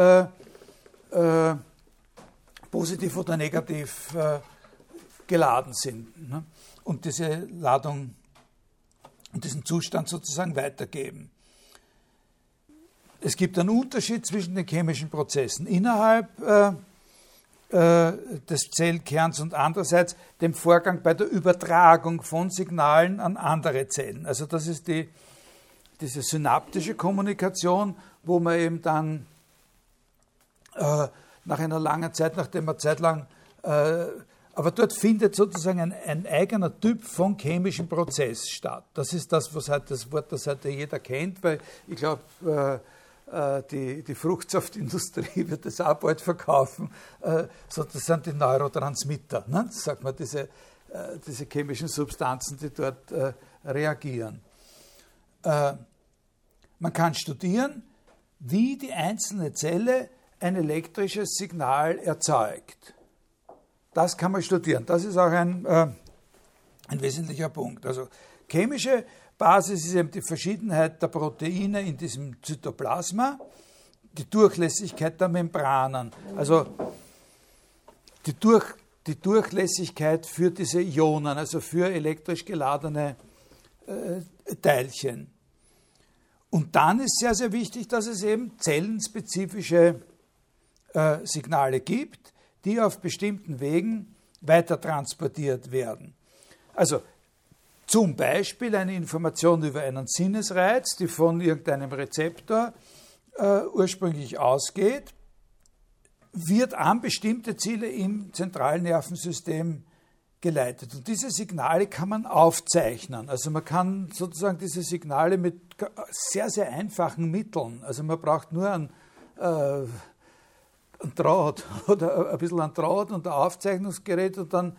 positiv oder negativ geladen sind, ne? Und diese Ladung und diesen Zustand sozusagen weitergeben. Es gibt einen Unterschied zwischen den chemischen Prozessen innerhalb des Zellkerns und andererseits dem Vorgang bei der Übertragung von Signalen an andere Zellen. Also das ist diese synaptische Kommunikation, wo man eben dann nach einer langen Zeit, nachdem man zeitlang, aber dort findet sozusagen ein eigener Typ von chemischem Prozess statt. Das ist das, was halt das Wort, das halt jeder kennt, weil ich glaube, die Fruchtsaftindustrie wird das auch bald verkaufen. Das sind die Neurotransmitter, ne? Das sagt man, diese chemischen Substanzen, die dort reagieren. Man kann studieren, wie die einzelne Zelle ein elektrisches Signal erzeugt. Das kann man studieren. Das ist auch ein wesentlicher Punkt. Also chemische Basis ist eben die Verschiedenheit der Proteine in diesem Zytoplasma, die Durchlässigkeit der Membranen, also die Durchlässigkeit für diese Ionen, also für elektrisch geladene Teilchen. Und dann ist sehr, sehr wichtig, dass es eben zellenspezifische Signale gibt, die auf bestimmten Wegen weiter transportiert werden. Also zum Beispiel eine Information über einen Sinnesreiz, die von irgendeinem Rezeptor ursprünglich ausgeht, wird an bestimmte Ziele im zentralen Nervensystem geleitet. Und diese Signale kann man aufzeichnen. Also man kann sozusagen diese Signale mit sehr, sehr einfachen Mitteln, also man braucht nur ein Draht oder ein bisschen ein Draht und ein Aufzeichnungsgerät und dann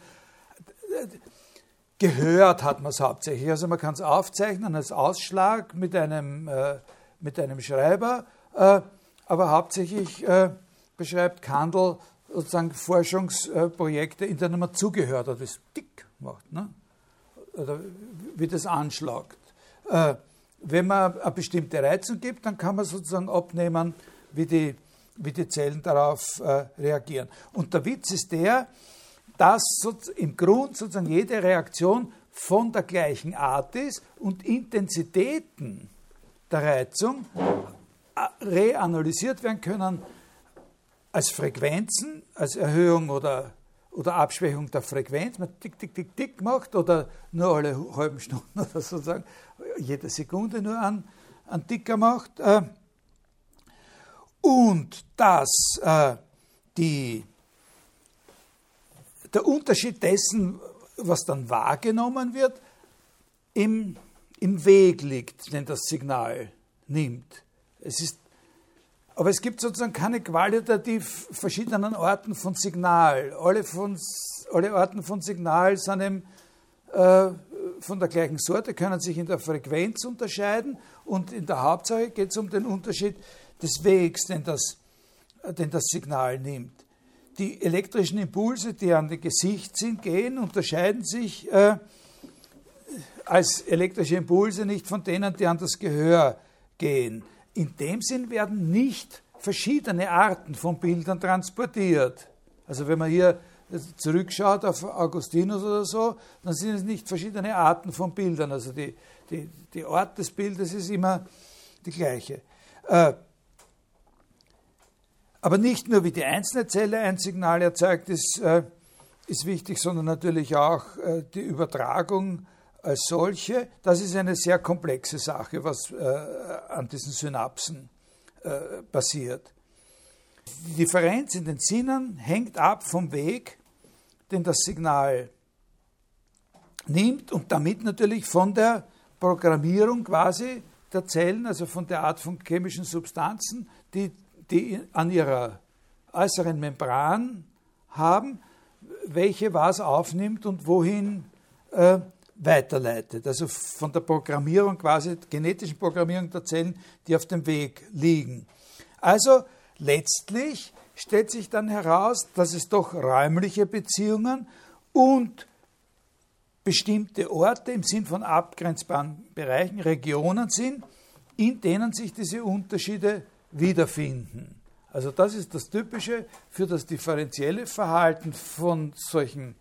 gehört hat man es hauptsächlich. Also man kann es aufzeichnen als Ausschlag mit einem Schreiber, aber hauptsächlich beschreibt Kandel sozusagen Forschungsprojekte, in denen man zugehört hat, wie es tick macht, ne? Oder wie das anschlagt. Wenn man eine bestimmte Reizung gibt, dann kann man sozusagen abnehmen, wie die Zellen darauf reagieren. Und der Witz ist der, dass im Grund sozusagen jede Reaktion von der gleichen Art ist und Intensitäten der Reizung reanalysiert werden können als Frequenzen, als Erhöhung oder Abschwächung der Frequenz, man tick, tick, tick, tick macht oder nur alle halben Stunden oder sozusagen jede Sekunde nur einen Ticker macht. Und dass der Unterschied dessen, was dann wahrgenommen wird, im Weg liegt, den das Signal nimmt. Aber es gibt sozusagen keine qualitativ verschiedenen Arten von Signal. Alle Arten von Signal sind eben von der gleichen Sorte, können sich in der Frequenz unterscheiden und in der Hauptsache geht es um den Unterschied des Wegs, den das Signal nimmt. Die elektrischen Impulse, die an den Gesichtssinn gehen, unterscheiden sich als elektrische Impulse nicht von denen, die an das Gehör gehen. In dem Sinn werden nicht verschiedene Arten von Bildern transportiert. Also wenn man hier zurückschaut auf Augustinus oder so, dann sind es nicht verschiedene Arten von Bildern. Also die Art des Bildes ist immer die gleiche. Aber nicht nur, wie die einzelne Zelle ein Signal erzeugt, ist wichtig, sondern natürlich auch die Übertragung als solche. Das ist eine sehr komplexe Sache, was an diesen Synapsen passiert. Die Differenz in den Sinnen hängt ab vom Weg, den das Signal nimmt und damit natürlich von der Programmierung quasi der Zellen, also von der Art von chemischen Substanzen, die an ihrer äußeren Membran haben, welche was aufnimmt und wohin weiterleitet. Also von der Programmierung quasi, genetischen Programmierung der Zellen, die auf dem Weg liegen. Also letztlich stellt sich dann heraus, dass es doch räumliche Beziehungen und bestimmte Orte im Sinn von abgrenzbaren Bereichen, Regionen sind, in denen sich diese Unterschiede wiederfinden. Also das ist das Typische für das differenzielle Verhalten von solchen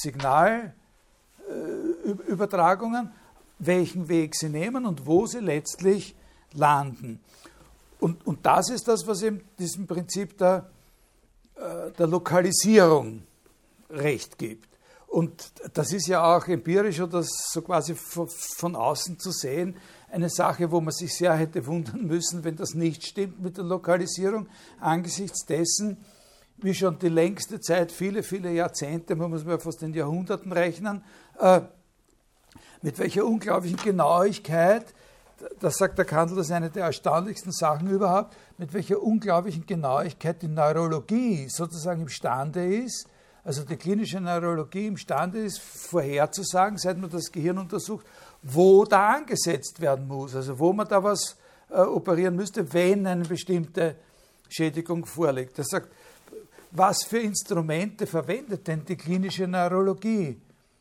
Signalübertragungen, welchen Weg sie nehmen und wo sie letztlich landen. Und das ist das, was eben diesem Prinzip der Lokalisierung Recht gibt. Und das ist ja auch empirisch oder so quasi von außen zu sehen, eine Sache, wo man sich sehr hätte wundern müssen, wenn das nicht stimmt mit der Lokalisierung, angesichts dessen, wie schon die längste Zeit, viele, viele Jahrzehnte, man muss mal fast in Jahrhunderten rechnen, mit welcher unglaublichen Genauigkeit, das sagt der Kandel, das ist eine der erstaunlichsten Sachen überhaupt, mit welcher unglaublichen Genauigkeit die Neurologie sozusagen imstande ist, also die klinische Neurologie imstande ist, vorherzusagen, seit man das Gehirn untersucht, wo da angesetzt werden muss, also wo man da was operieren müsste, wenn eine bestimmte Schädigung vorliegt. Das sagt, was für Instrumente verwendet denn die klinische Neurologie?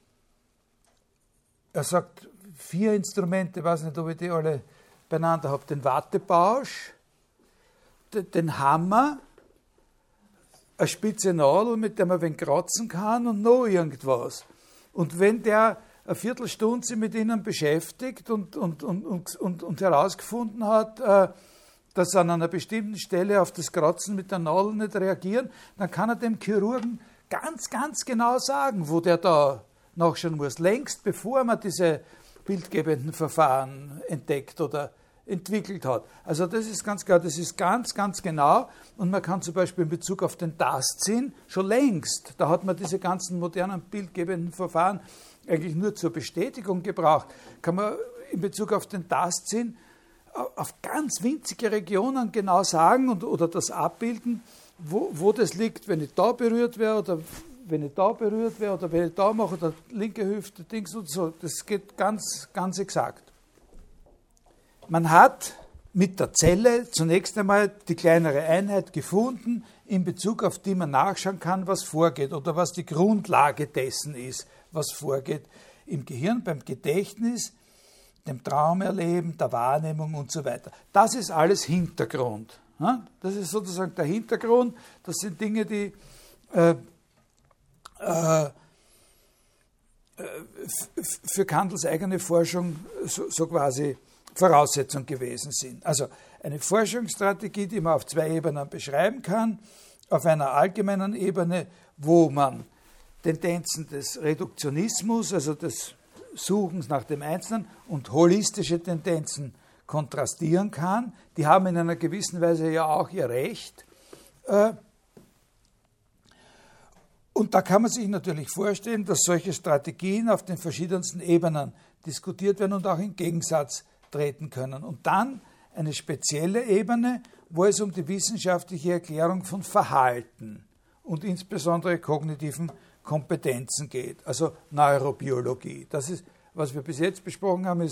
Er sagt, 4 Instrumente, ich weiß nicht, ob ich die alle beieinander habe, den Wattebausch, den Hammer, eine spitze Nadel, mit der man ein wenig kratzen kann und noch irgendwas. Und wenn der eine Viertelstunde sich mit ihnen beschäftigt und herausgefunden hat, dass sie an einer bestimmten Stelle auf das Kratzen mit der Nadel nicht reagieren, dann kann er dem Chirurgen ganz, ganz genau sagen, wo der da nachschauen muss. Längst bevor man diese bildgebenden Verfahren entdeckt oder entwickelt hat. Also das ist ganz klar, das ist ganz, ganz genau. Und man kann zum Beispiel in Bezug auf den Tastsinn schon längst, da hat man diese ganzen modernen bildgebenden Verfahren eigentlich nur zur Bestätigung gebraucht, kann man in Bezug auf den Tastsinn auf ganz winzige Regionen genau sagen oder das abbilden, wo das liegt, wenn ich da berührt wäre oder wenn ich da berührt wäre oder wenn ich da mache oder linke Hüfte, Dings und so. Das geht ganz, ganz exakt. Man hat mit der Zelle zunächst einmal die kleinere Einheit gefunden, in Bezug auf die man nachschauen kann, was vorgeht oder was die Grundlage dessen ist, was vorgeht im Gehirn, beim Gedächtnis, dem Traumerleben, der Wahrnehmung und so weiter. Das ist alles Hintergrund. Das ist sozusagen der Hintergrund. Das sind Dinge, die für Kandels eigene Forschung so quasi Voraussetzung gewesen sind. Also eine Forschungsstrategie, die man auf 2 Ebenen beschreiben kann. Auf einer allgemeinen Ebene, wo man Tendenzen des Reduktionismus, also des Suchens nach dem Einzelnen, und holistische Tendenzen kontrastieren kann. Die haben in einer gewissen Weise ja auch ihr Recht. Und da kann man sich natürlich vorstellen, dass solche Strategien auf den verschiedensten Ebenen diskutiert werden und auch in Gegensatz treten können. Und dann eine spezielle Ebene, wo es um die wissenschaftliche Erklärung von Verhalten und insbesondere kognitiven Kompetenzen geht, also Neurobiologie. Das ist, was wir bis jetzt besprochen haben,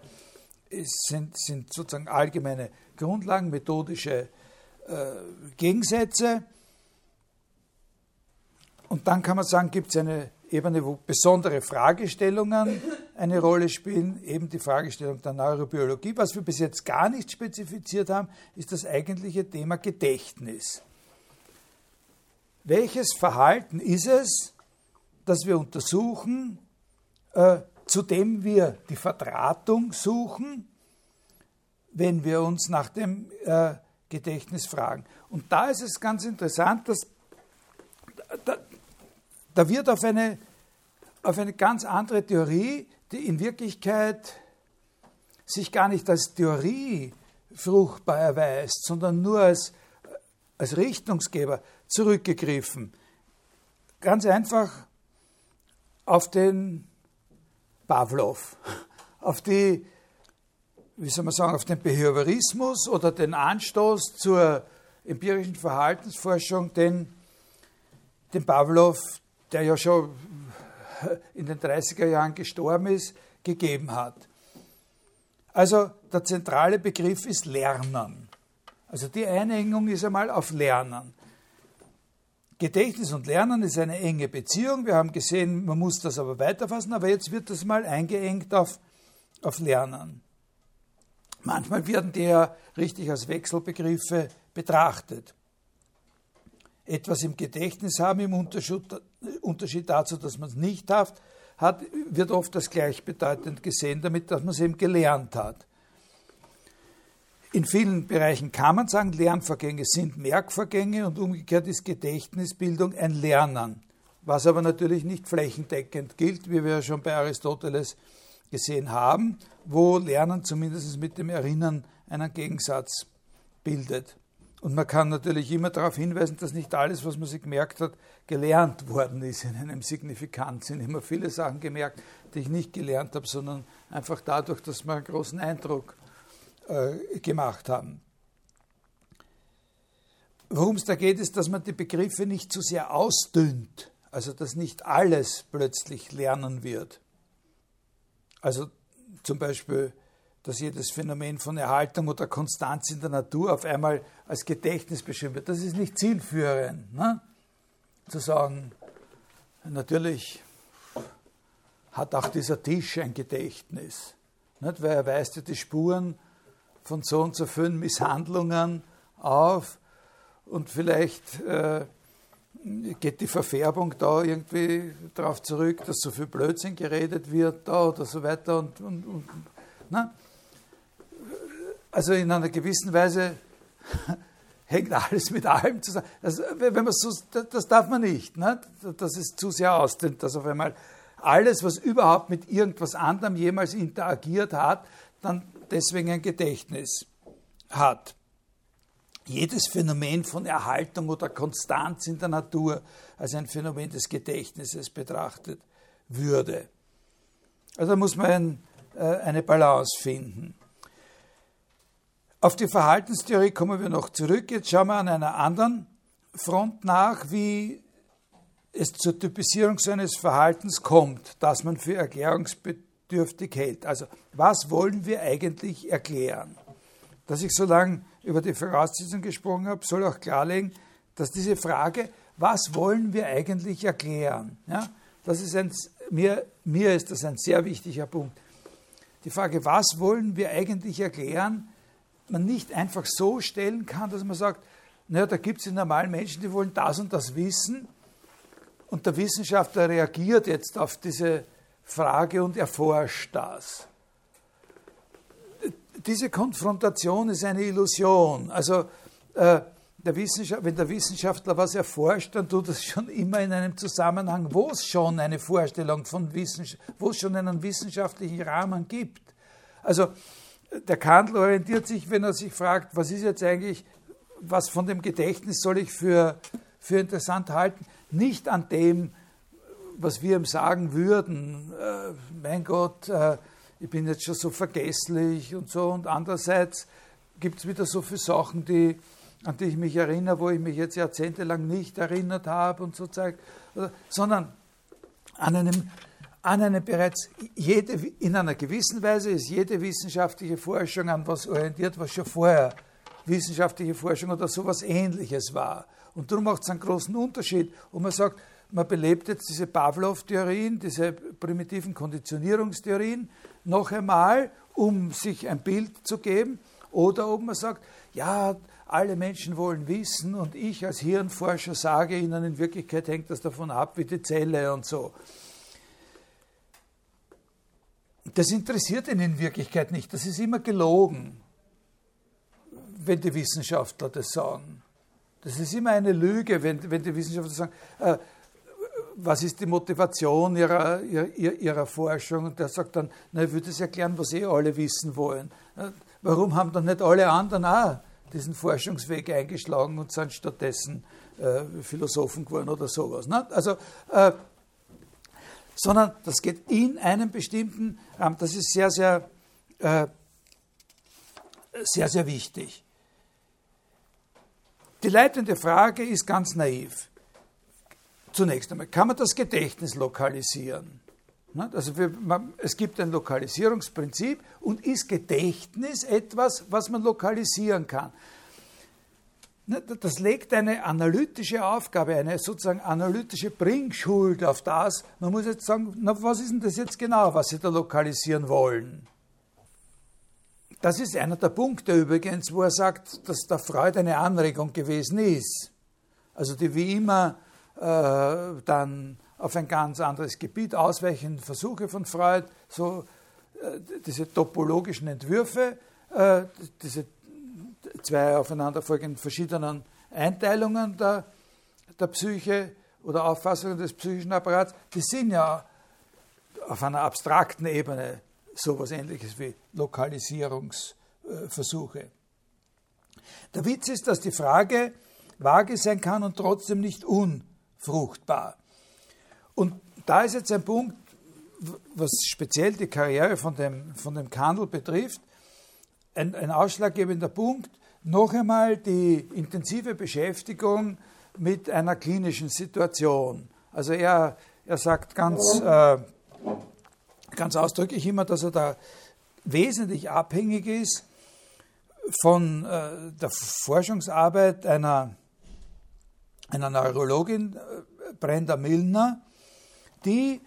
sind sozusagen allgemeine Grundlagen, methodische Gegensätze. Und dann kann man sagen, gibt es eine Ebene, wo besondere Fragestellungen eine Rolle spielen, eben die Fragestellung der Neurobiologie. Was wir bis jetzt gar nicht spezifiziert haben, ist das eigentliche Thema Gedächtnis. Welches Verhalten ist es, das wir untersuchen, zu dem wir die Verdrahtung suchen, wenn wir uns nach dem Gedächtnis fragen? Und da ist es ganz interessant, dass da wird auf eine ganz andere Theorie, die in Wirklichkeit sich gar nicht als Theorie fruchtbar erweist, sondern nur als Richtungsgeber zurückgegriffen. Ganz einfach auf den Pavlov, auf die, wie soll man sagen, auf den Behaviorismus oder den Anstoß zur empirischen Verhaltensforschung, den Pavlov, der ja schon in den 30er Jahren gestorben ist, gegeben hat. Also der zentrale Begriff ist Lernen. Also die Einengung ist einmal auf Lernen. Gedächtnis und Lernen ist eine enge Beziehung. Wir haben gesehen, man muss das aber weiterfassen, aber jetzt wird das mal eingeengt auf Lernen. Manchmal werden die ja richtig als Wechselbegriffe betrachtet. Etwas im Gedächtnis haben, im Unterschied dazu, dass man es nicht hat, wird oft als gleichbedeutend gesehen, damit, dass man es eben gelernt hat. In vielen Bereichen kann man sagen, Lernvorgänge sind Merkvorgänge und umgekehrt ist Gedächtnisbildung ein Lernen, was aber natürlich nicht flächendeckend gilt, wie wir ja schon bei Aristoteles gesehen haben, wo Lernen zumindest mit dem Erinnern einen Gegensatz bildet. Und man kann natürlich immer darauf hinweisen, dass nicht alles, was man sich gemerkt hat, gelernt worden ist in einem signifikanten Sinn. Ich habe viele Sachen gemerkt, die ich nicht gelernt habe, sondern einfach dadurch, dass wir einen großen Eindruck gemacht haben. Worum es da geht, ist, dass man die Begriffe nicht zu sehr ausdünnt, also dass nicht alles plötzlich lernen wird. Also zum Beispiel, dass jedes Phänomen von Erhaltung oder Konstanz in der Natur auf einmal als Gedächtnis beschrieben wird. Das ist nicht zielführend, ne? Zu sagen, natürlich hat auch dieser Tisch ein Gedächtnis, nicht? Weil er weist ja die Spuren von so und so vielen Misshandlungen auf und vielleicht geht die Verfärbung da irgendwie darauf zurück, dass so viel Blödsinn geredet wird da oder so weiter und na? Also in einer gewissen Weise hängt alles mit allem zusammen. Also, wenn man so, das darf man nicht, ne? Das ist zu sehr ausdehnt, dass auf einmal alles, was überhaupt mit irgendwas anderem jemals interagiert hat, dann deswegen ein Gedächtnis hat. Jedes Phänomen von Erhaltung oder Konstanz in der Natur als ein Phänomen des Gedächtnisses betrachtet würde. Also da muss man eine Balance finden. Auf die Verhaltenstheorie kommen wir noch zurück. Jetzt schauen wir an einer anderen Front nach, wie es zur Typisierung so eines Verhaltens kommt, das man für erklärungsbedürftig hält. Also, was wollen wir eigentlich erklären? Dass ich so lange über die Voraussetzung gesprochen habe, soll auch klarlegen, dass diese Frage, was wollen wir eigentlich erklären? Ja, das ist mir ist das ein sehr wichtiger Punkt. Die Frage, was wollen wir eigentlich erklären, man nicht einfach so stellen kann, dass man sagt, naja, da gibt es die normalen Menschen, die wollen das und das wissen und der Wissenschaftler reagiert jetzt auf diese Frage und erforscht das. Diese Konfrontation ist eine Illusion. Also wenn der Wissenschaftler was erforscht, dann tut es schon immer in einem Zusammenhang, wo es schon eine Vorstellung von wo es schon einen wissenschaftlichen Rahmen gibt. Also der Kandel orientiert sich, wenn er sich fragt, was ist jetzt eigentlich, was von dem Gedächtnis soll ich für interessant halten, nicht an dem, was wir ihm sagen würden, mein Gott, ich bin jetzt schon so vergesslich und so, und andererseits gibt es wieder so viele Sachen, an die ich mich erinnere, wo ich mich jetzt jahrzehntelang nicht erinnert habe und so zeigt, sondern an einem bereits, in einer gewissen Weise ist jede wissenschaftliche Forschung an was orientiert, was schon vorher wissenschaftliche Forschung oder sowas Ähnliches war. Und darum macht es einen großen Unterschied. Und man sagt, man belebt jetzt diese Pavlov-Theorien, diese primitiven Konditionierungstheorien noch einmal, um sich ein Bild zu geben, oder ob man sagt, ja, alle Menschen wollen wissen und ich als Hirnforscher sage ihnen, in Wirklichkeit hängt das davon ab, wie die Zelle und so. Das interessiert ihn in Wirklichkeit nicht. Das ist immer gelogen, wenn die Wissenschaftler das sagen. Das ist immer eine Lüge, wenn die Wissenschaftler sagen, was ist die Motivation ihrer Forschung? Und der sagt dann, na, ich würde es erklären, was alle wissen wollen. Warum haben dann nicht alle anderen auch diesen Forschungsweg eingeschlagen und sind stattdessen Philosophen geworden oder sowas? Ne? Also, sondern das geht in einem bestimmten Rahmen. Das ist sehr, sehr, sehr, sehr wichtig. Die leitende Frage ist ganz naiv. Zunächst einmal, kann man das Gedächtnis lokalisieren? Also es gibt ein Lokalisierungsprinzip und ist Gedächtnis etwas, was man lokalisieren kann? Das legt eine analytische Aufgabe, eine sozusagen analytische Bringschuld auf das. Man muss jetzt sagen, na, was ist denn das jetzt genau, was Sie da lokalisieren wollen? Das ist einer der Punkte übrigens, wo er sagt, dass der Freud eine Anregung gewesen ist. Also die wie immer dann auf ein ganz anderes Gebiet ausweichende Versuche von Freud, so diese topologischen Entwürfe, diese zwei aufeinanderfolgenden verschiedenen Einteilungen der Psyche oder Auffassungen des psychischen Apparats, die sind ja auf einer abstrakten Ebene sowas Ähnliches wie Lokalisierungsversuche. Der Witz ist, dass die Frage vage sein kann und trotzdem nicht unfruchtbar. Und da ist jetzt ein Punkt, was speziell die Karriere von dem Kandel betrifft, ein ausschlaggebender Punkt, noch einmal die intensive Beschäftigung mit einer klinischen Situation. Also er sagt ganz ausdrücklich immer, dass er da wesentlich abhängig ist von der Forschungsarbeit einer Neurologin, Brenda Milner, die,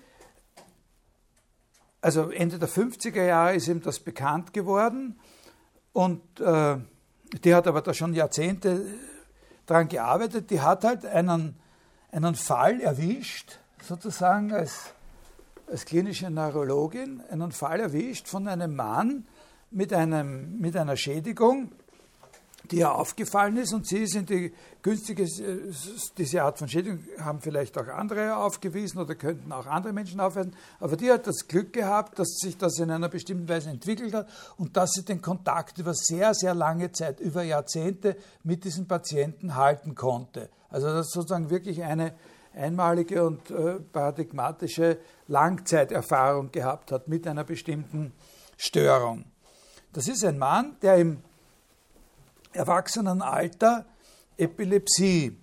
also Ende der 50er Jahre ist ihm das bekannt geworden und die hat aber da schon Jahrzehnte daran gearbeitet, die hat halt einen Fall erwischt, sozusagen als klinische Neurologin, einen Fall erwischt von einem Mann mit einer Schädigung, die ihr aufgefallen ist, und sie sind diese Art von Schädigung haben vielleicht auch andere aufgewiesen oder könnten auch andere Menschen aufweisen, aber die hat das Glück gehabt, dass sich das in einer bestimmten Weise entwickelt hat und dass sie den Kontakt über sehr, sehr lange Zeit, über Jahrzehnte mit diesen Patienten halten konnte. Also das ist sozusagen wirklich eine einmalige und paradigmatische Langzeiterfahrung gehabt hat mit einer bestimmten Störung. Das ist ein Mann, der im Erwachsenenalter Epilepsie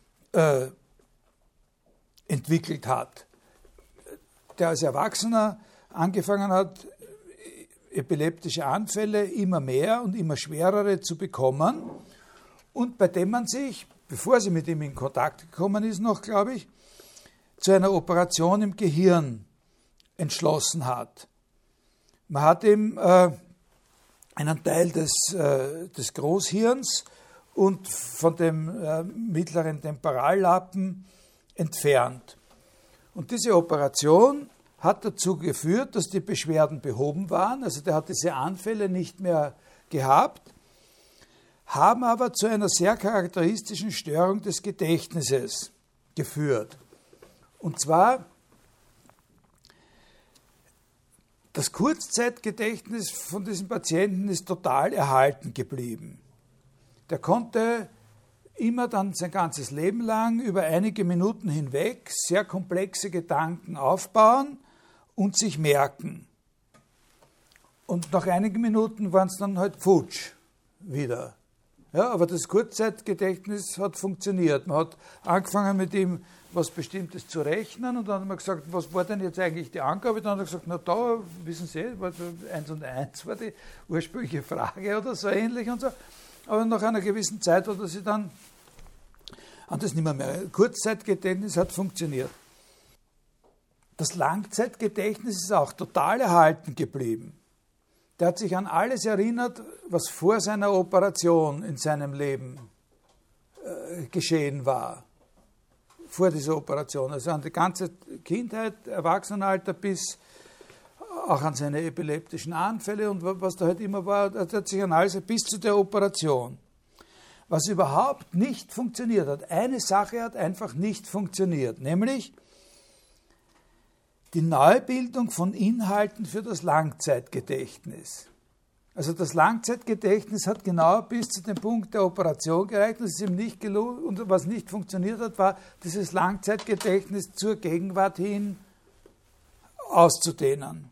entwickelt hat, der als Erwachsener angefangen hat, epileptische Anfälle immer mehr und immer schwerere zu bekommen und bei dem man sich, bevor sie mit ihm in Kontakt gekommen ist noch, glaube ich, zu einer Operation im Gehirn entschlossen hat. Man hat ihm einen Teil des Großhirns und von dem mittleren Temporallappen entfernt. Und diese Operation hat dazu geführt, dass die Beschwerden behoben waren, also der hat diese Anfälle nicht mehr gehabt, haben aber zu einer sehr charakteristischen Störung des Gedächtnisses geführt. Und zwar das Kurzzeitgedächtnis von diesem Patienten ist total erhalten geblieben. Der konnte immer dann sein ganzes Leben lang über einige Minuten hinweg sehr komplexe Gedanken aufbauen und sich merken. Und nach einigen Minuten waren es dann halt futsch wieder. Ja, aber das Kurzzeitgedächtnis hat funktioniert. Man hat angefangen mit ihm was Bestimmtes zu rechnen und dann hat man gesagt, was war denn jetzt eigentlich die Angabe? Dann hat er gesagt, na da, wissen Sie, 1 und 1 war die ursprüngliche Frage oder so ähnlich und so. Aber nach einer gewissen Zeit hat er sich dann Und das nicht mehr. Kurzzeitgedächtnis hat funktioniert. Das Langzeitgedächtnis ist auch total erhalten geblieben. Der hat sich an alles erinnert, was vor seiner Operation in seinem Leben geschehen war. Vor dieser Operation. Also an die ganze Kindheit, Erwachsenenalter bis auch an seine epileptischen Anfälle und was da halt immer war, das hat sich an alles bis zu der Operation. Was überhaupt nicht funktioniert hat, eine Sache hat einfach nicht funktioniert, nämlich die Neubildung von Inhalten für das Langzeitgedächtnis. Also das Langzeitgedächtnis hat genau bis zu dem Punkt der Operation gereicht, das ist ihm nicht gelungen, und was nicht funktioniert hat, war dieses Langzeitgedächtnis zur Gegenwart hin auszudehnen.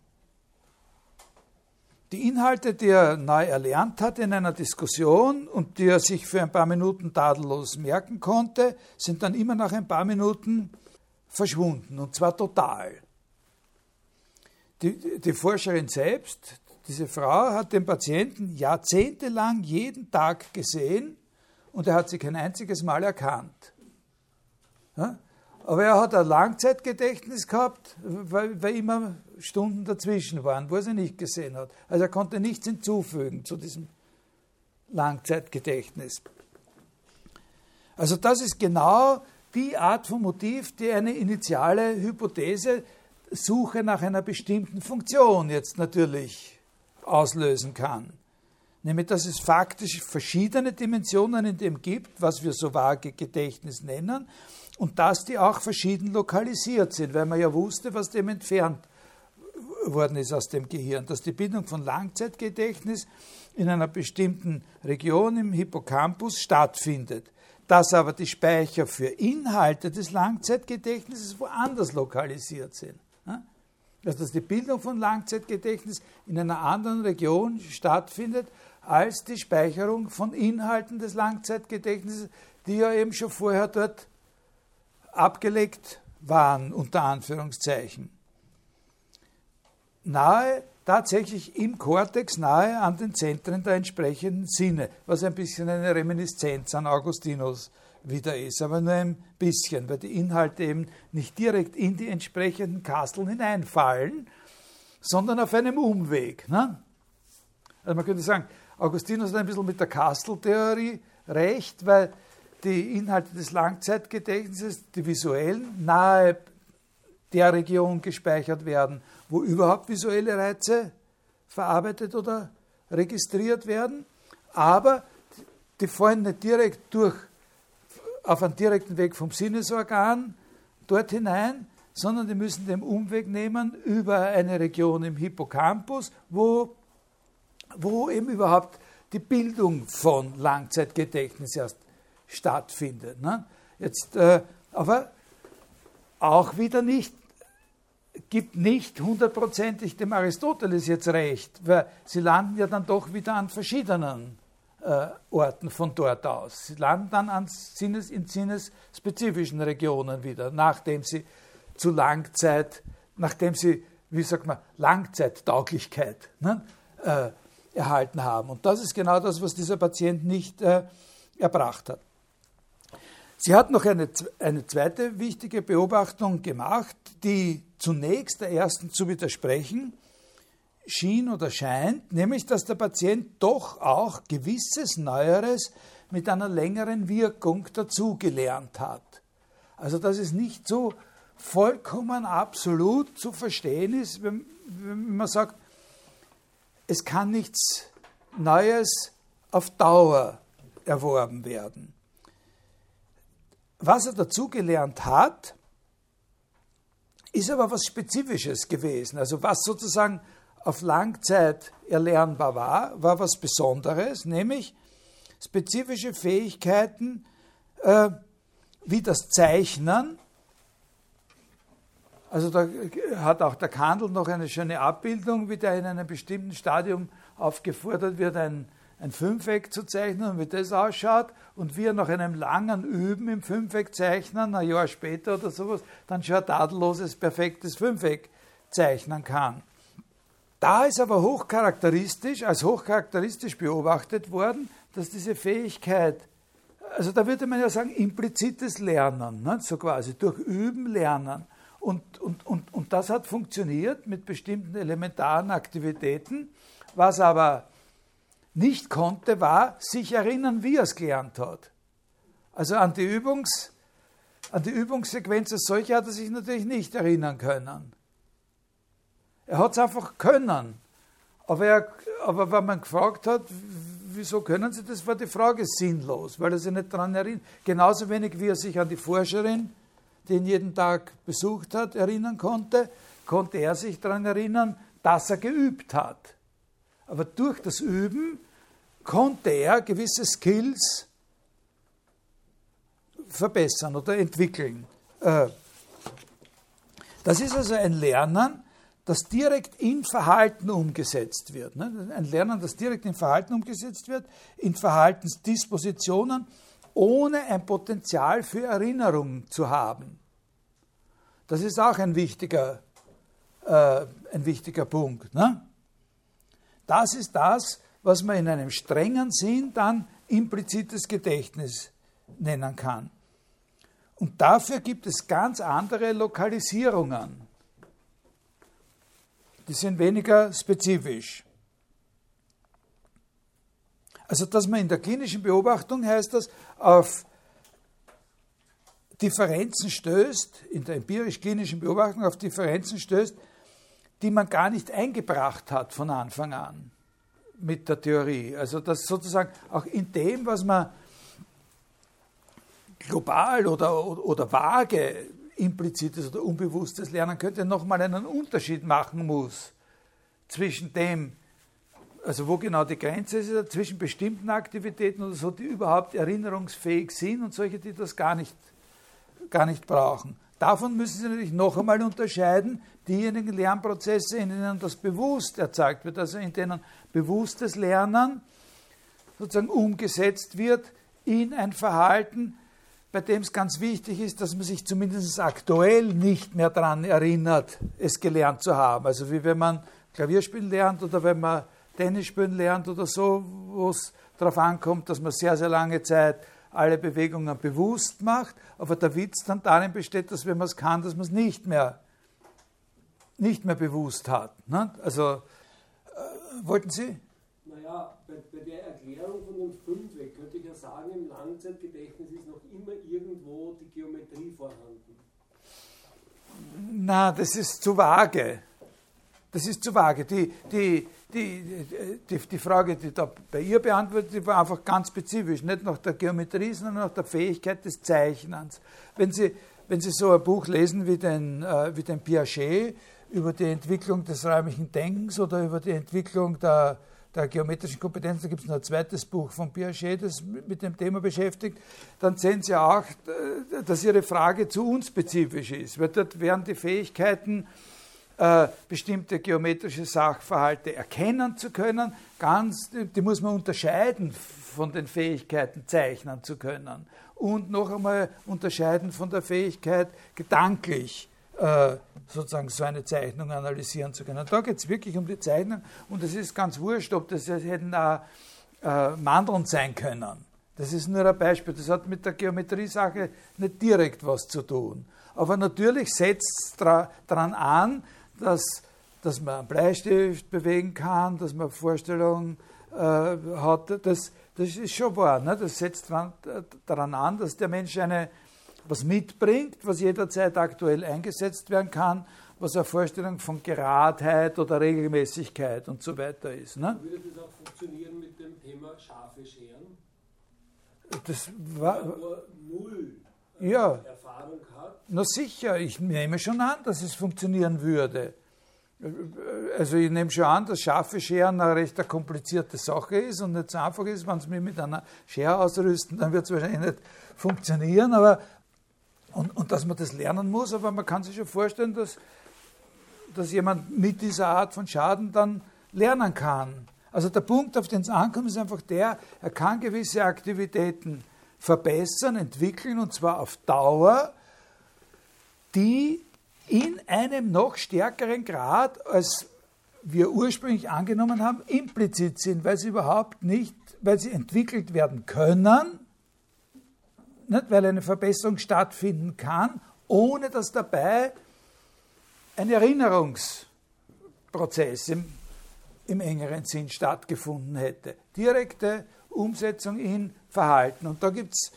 Die Inhalte, die er neu erlernt hat in einer Diskussion und die er sich für ein paar Minuten tadellos merken konnte, sind dann immer nach ein paar Minuten verschwunden, und zwar total. Die Forscherin selbst, diese Frau, hat den Patienten jahrzehntelang jeden Tag gesehen und er hat sie kein einziges Mal erkannt. Ja? Aber er hat ein Langzeitgedächtnis gehabt, weil immer Stunden dazwischen waren, wo er sie nicht gesehen hat. Also er konnte nichts hinzufügen zu diesem Langzeitgedächtnis. Also das ist genau die Art von Motiv, die eine initiale Hypothese, Suche nach einer bestimmten Funktion jetzt natürlich auslösen kann. Nämlich, dass es faktisch verschiedene Dimensionen in dem gibt, was wir so vage Gedächtnis nennen, und dass die auch verschieden lokalisiert sind, weil man ja wusste, was dem entfernt worden ist aus dem Gehirn, dass die Bildung von Langzeitgedächtnis in einer bestimmten Region im Hippocampus stattfindet, dass aber die Speicher für Inhalte des Langzeitgedächtnisses woanders lokalisiert sind. Also dass die Bildung von Langzeitgedächtnis in einer anderen Region stattfindet, als die Speicherung von Inhalten des Langzeitgedächtnisses, die ja eben schon vorher dort abgelegt waren, unter Anführungszeichen. Tatsächlich im Kortex, nahe an den Zentren der entsprechenden Sinne, was ein bisschen eine Reminiszenz an Augustinus wieder ist, aber nur ein bisschen, weil die Inhalte eben nicht direkt in die entsprechenden Kasteln hineinfallen, sondern auf einem Umweg. Ne? Also man könnte sagen, Augustinus hat ein bisschen mit der Kasteltheorie recht, weil die Inhalte des Langzeitgedächtnisses, die visuellen, nahe der Region gespeichert werden, wo überhaupt visuelle Reize verarbeitet oder registriert werden, aber die fallen nicht direkt auf einen direkten Weg vom Sinnesorgan dort hinein, sondern die müssen den Umweg nehmen über eine Region im Hippocampus, wo eben überhaupt die Bildung von Langzeitgedächtnis erst stattfindet. Ne? Jetzt, aber auch wieder nicht, gibt nicht hundertprozentig dem Aristoteles jetzt recht, weil sie landen ja dann doch wieder an verschiedenen Orten von dort aus. Sie landen dann in sinnesspezifischen Regionen wieder, nachdem sie wie sagt man, Langzeittauglichkeit, ne, erhalten haben. Und das ist genau das, was dieser Patient nicht erbracht hat. Sie hat noch eine zweite wichtige Beobachtung gemacht, die zunächst der ersten zu widersprechen schien oder scheint, nämlich, dass der Patient doch auch gewisses Neueres mit einer längeren Wirkung dazugelernt hat. Also, dass es nicht so vollkommen absolut zu verstehen ist, wenn man sagt, es kann nichts Neues auf Dauer erworben werden. Was er dazugelernt hat, ist aber was Spezifisches gewesen. Also was sozusagen auf Langzeit erlernbar war was Besonderes, nämlich spezifische Fähigkeiten wie das Zeichnen. Also da hat auch der Kandel noch eine schöne Abbildung, wie der in einem bestimmten Stadium aufgefordert wird, ein Fünfeck zu zeichnen und wie das ausschaut und wie er nach einem langen Üben im Fünfeck zeichnen, ein Jahr später oder sowas, dann schon ein tadelloses, perfektes Fünfeck zeichnen kann. Da ist aber hochcharakteristisch beobachtet worden, dass diese Fähigkeit also da würde man ja sagen, implizites Lernen, ne? So quasi durch Üben lernen. Und das hat funktioniert mit bestimmten elementaren Aktivitäten. Was aber nicht konnte, war sich erinnern, wie er es gelernt hat. Also an die Übungssequenz als solche hat er sich natürlich nicht erinnern können. Er hat es einfach können. Aber wenn man gefragt hat, wieso können Sie das, war die Frage sinnlos, weil er sich nicht daran erinnert. Genauso wenig wie er sich an die Forscherin, die ihn jeden Tag besucht hat, erinnern konnte, konnte er sich daran erinnern, dass er geübt hat. Aber durch das Üben konnte er gewisse Skills verbessern oder entwickeln. Das ist also ein Lernen, das direkt in Verhalten umgesetzt wird. Ein Lernen, das direkt in Verhalten umgesetzt wird, in Verhaltensdispositionen, ohne ein Potenzial für Erinnerung zu haben. Das ist auch ein wichtiger Punkt. Ne? Das ist das, was man in einem strengen Sinn dann implizites Gedächtnis nennen kann. Und dafür gibt es ganz andere Lokalisierungen. Die sind weniger spezifisch. Also, dass man in der klinischen Beobachtung, heißt das, auf Differenzen stößt, in der empirisch-klinischen Beobachtung auf Differenzen stößt, die man gar nicht eingebracht hat von Anfang an mit der Theorie. Also, dass sozusagen auch in dem, was man global oder vage implizites oder unbewusstes lernen könnte, nochmal einen Unterschied machen muss zwischen dem, also wo genau die Grenze ist, zwischen bestimmten Aktivitäten oder so, die überhaupt erinnerungsfähig sind und solche, die das gar nicht brauchen. Davon müssen Sie natürlich noch einmal unterscheiden, diejenigen Lernprozesse, in denen das bewusst erzeugt wird, also in denen bewusstes Lernen sozusagen umgesetzt wird in ein Verhalten, bei dem es ganz wichtig ist, dass man sich zumindest aktuell nicht mehr daran erinnert, es gelernt zu haben. Also wie wenn man Klavierspielen lernt oder wenn man Tennis spielen lernt oder so, wo es darauf ankommt, dass man sehr, sehr lange Zeit alle Bewegungen bewusst macht, aber der Witz dann darin besteht, dass wenn man es kann, dass man es nicht mehr bewusst hat. Ne? Also, wollten Sie? Naja, bei der Erklärung von den 5 könnte ich ja sagen, im Langzeitgedächtnis ist noch immer irgendwo die Geometrie vorhanden. Na, das ist zu vage. Das ist zu vage. Die Frage, die da bei ihr beantwortet, die war einfach ganz spezifisch, nicht nach der Geometrie, sondern nach der Fähigkeit des Zeichnens. Wenn Sie so ein Buch lesen wie den Piaget über die Entwicklung des räumlichen Denkens oder über die Entwicklung der geometrischen Kompetenz, da gibt es noch ein zweites Buch von Piaget, das mit dem Thema beschäftigt, dann sehen Sie auch, dass Ihre Frage zu unspezifisch ist, weil dort werden die Fähigkeiten, bestimmte geometrische Sachverhalte erkennen zu können, die muss man unterscheiden von den Fähigkeiten, zeichnen zu können und noch einmal unterscheiden von der Fähigkeit, gedanklich sozusagen so eine Zeichnung analysieren zu können. Da geht es wirklich um die Zeichnung und es ist ganz wurscht, ob das hätten auch Mandeln sein können. Das ist nur ein Beispiel, das hat mit der Geometrie-Sache nicht direkt was zu tun. Aber natürlich setzt es daran an, dass man einen Bleistift bewegen kann, dass man Vorstellungen hat, das ist schon wahr. Ne? Das setzt daran an, dass der Mensch was mitbringt, was jederzeit aktuell eingesetzt werden kann, was eine Vorstellung von Geradheit oder Regelmäßigkeit und so weiter ist. Ne? Würde das auch funktionieren mit dem Thema scharfe Scheren? Das war nur null Erfahrung hat? Na sicher, ich nehme schon an, dass es funktionieren würde. Also ich nehme schon an, dass scharfe Scheren eine recht komplizierte Sache ist und nicht so einfach ist. Wenn Sie mich mit einer Schere ausrüsten, dann wird es wahrscheinlich nicht funktionieren. Und dass man das lernen muss, aber man kann sich schon vorstellen, dass jemand mit dieser Art von Schaden dann lernen kann. Also der Punkt, auf den es ankommt, ist einfach er kann gewisse Aktivitäten verbessern, entwickeln, und zwar auf Dauer, die in einem noch stärkeren Grad, als wir ursprünglich angenommen haben, implizit sind, weil sie entwickelt werden können, nicht, weil eine Verbesserung stattfinden kann, ohne dass dabei ein Erinnerungsprozess im engeren Sinn stattgefunden hätte. Direkte Umsetzung in Verhalten. Und da gibt es,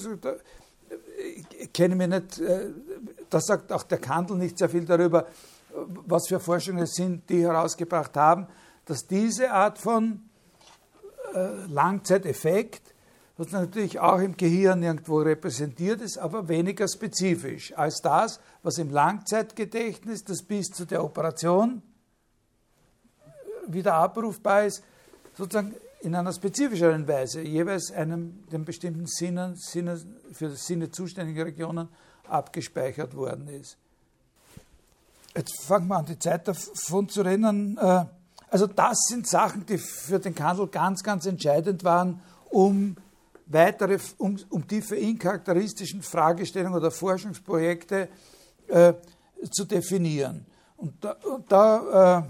ich kenne mich nicht, da sagt auch der Kandel nicht sehr viel darüber, was für Forschungen es sind, die herausgebracht haben, dass diese Art von Langzeiteffekt, was natürlich auch im Gehirn irgendwo repräsentiert ist, aber weniger spezifisch als das, was im Langzeitgedächtnis, das bis zu der Operation wieder abrufbar ist, sozusagen in einer spezifischeren Weise jeweils den bestimmten für das Sinne zuständigen Regionen abgespeichert worden ist. Jetzt fangen wir an, die Zeit davon zu rennen. Also das sind Sachen, die für den Kandel ganz, ganz entscheidend waren, um die für ihn charakteristischen Fragestellungen oder Forschungsprojekte zu definieren. Und da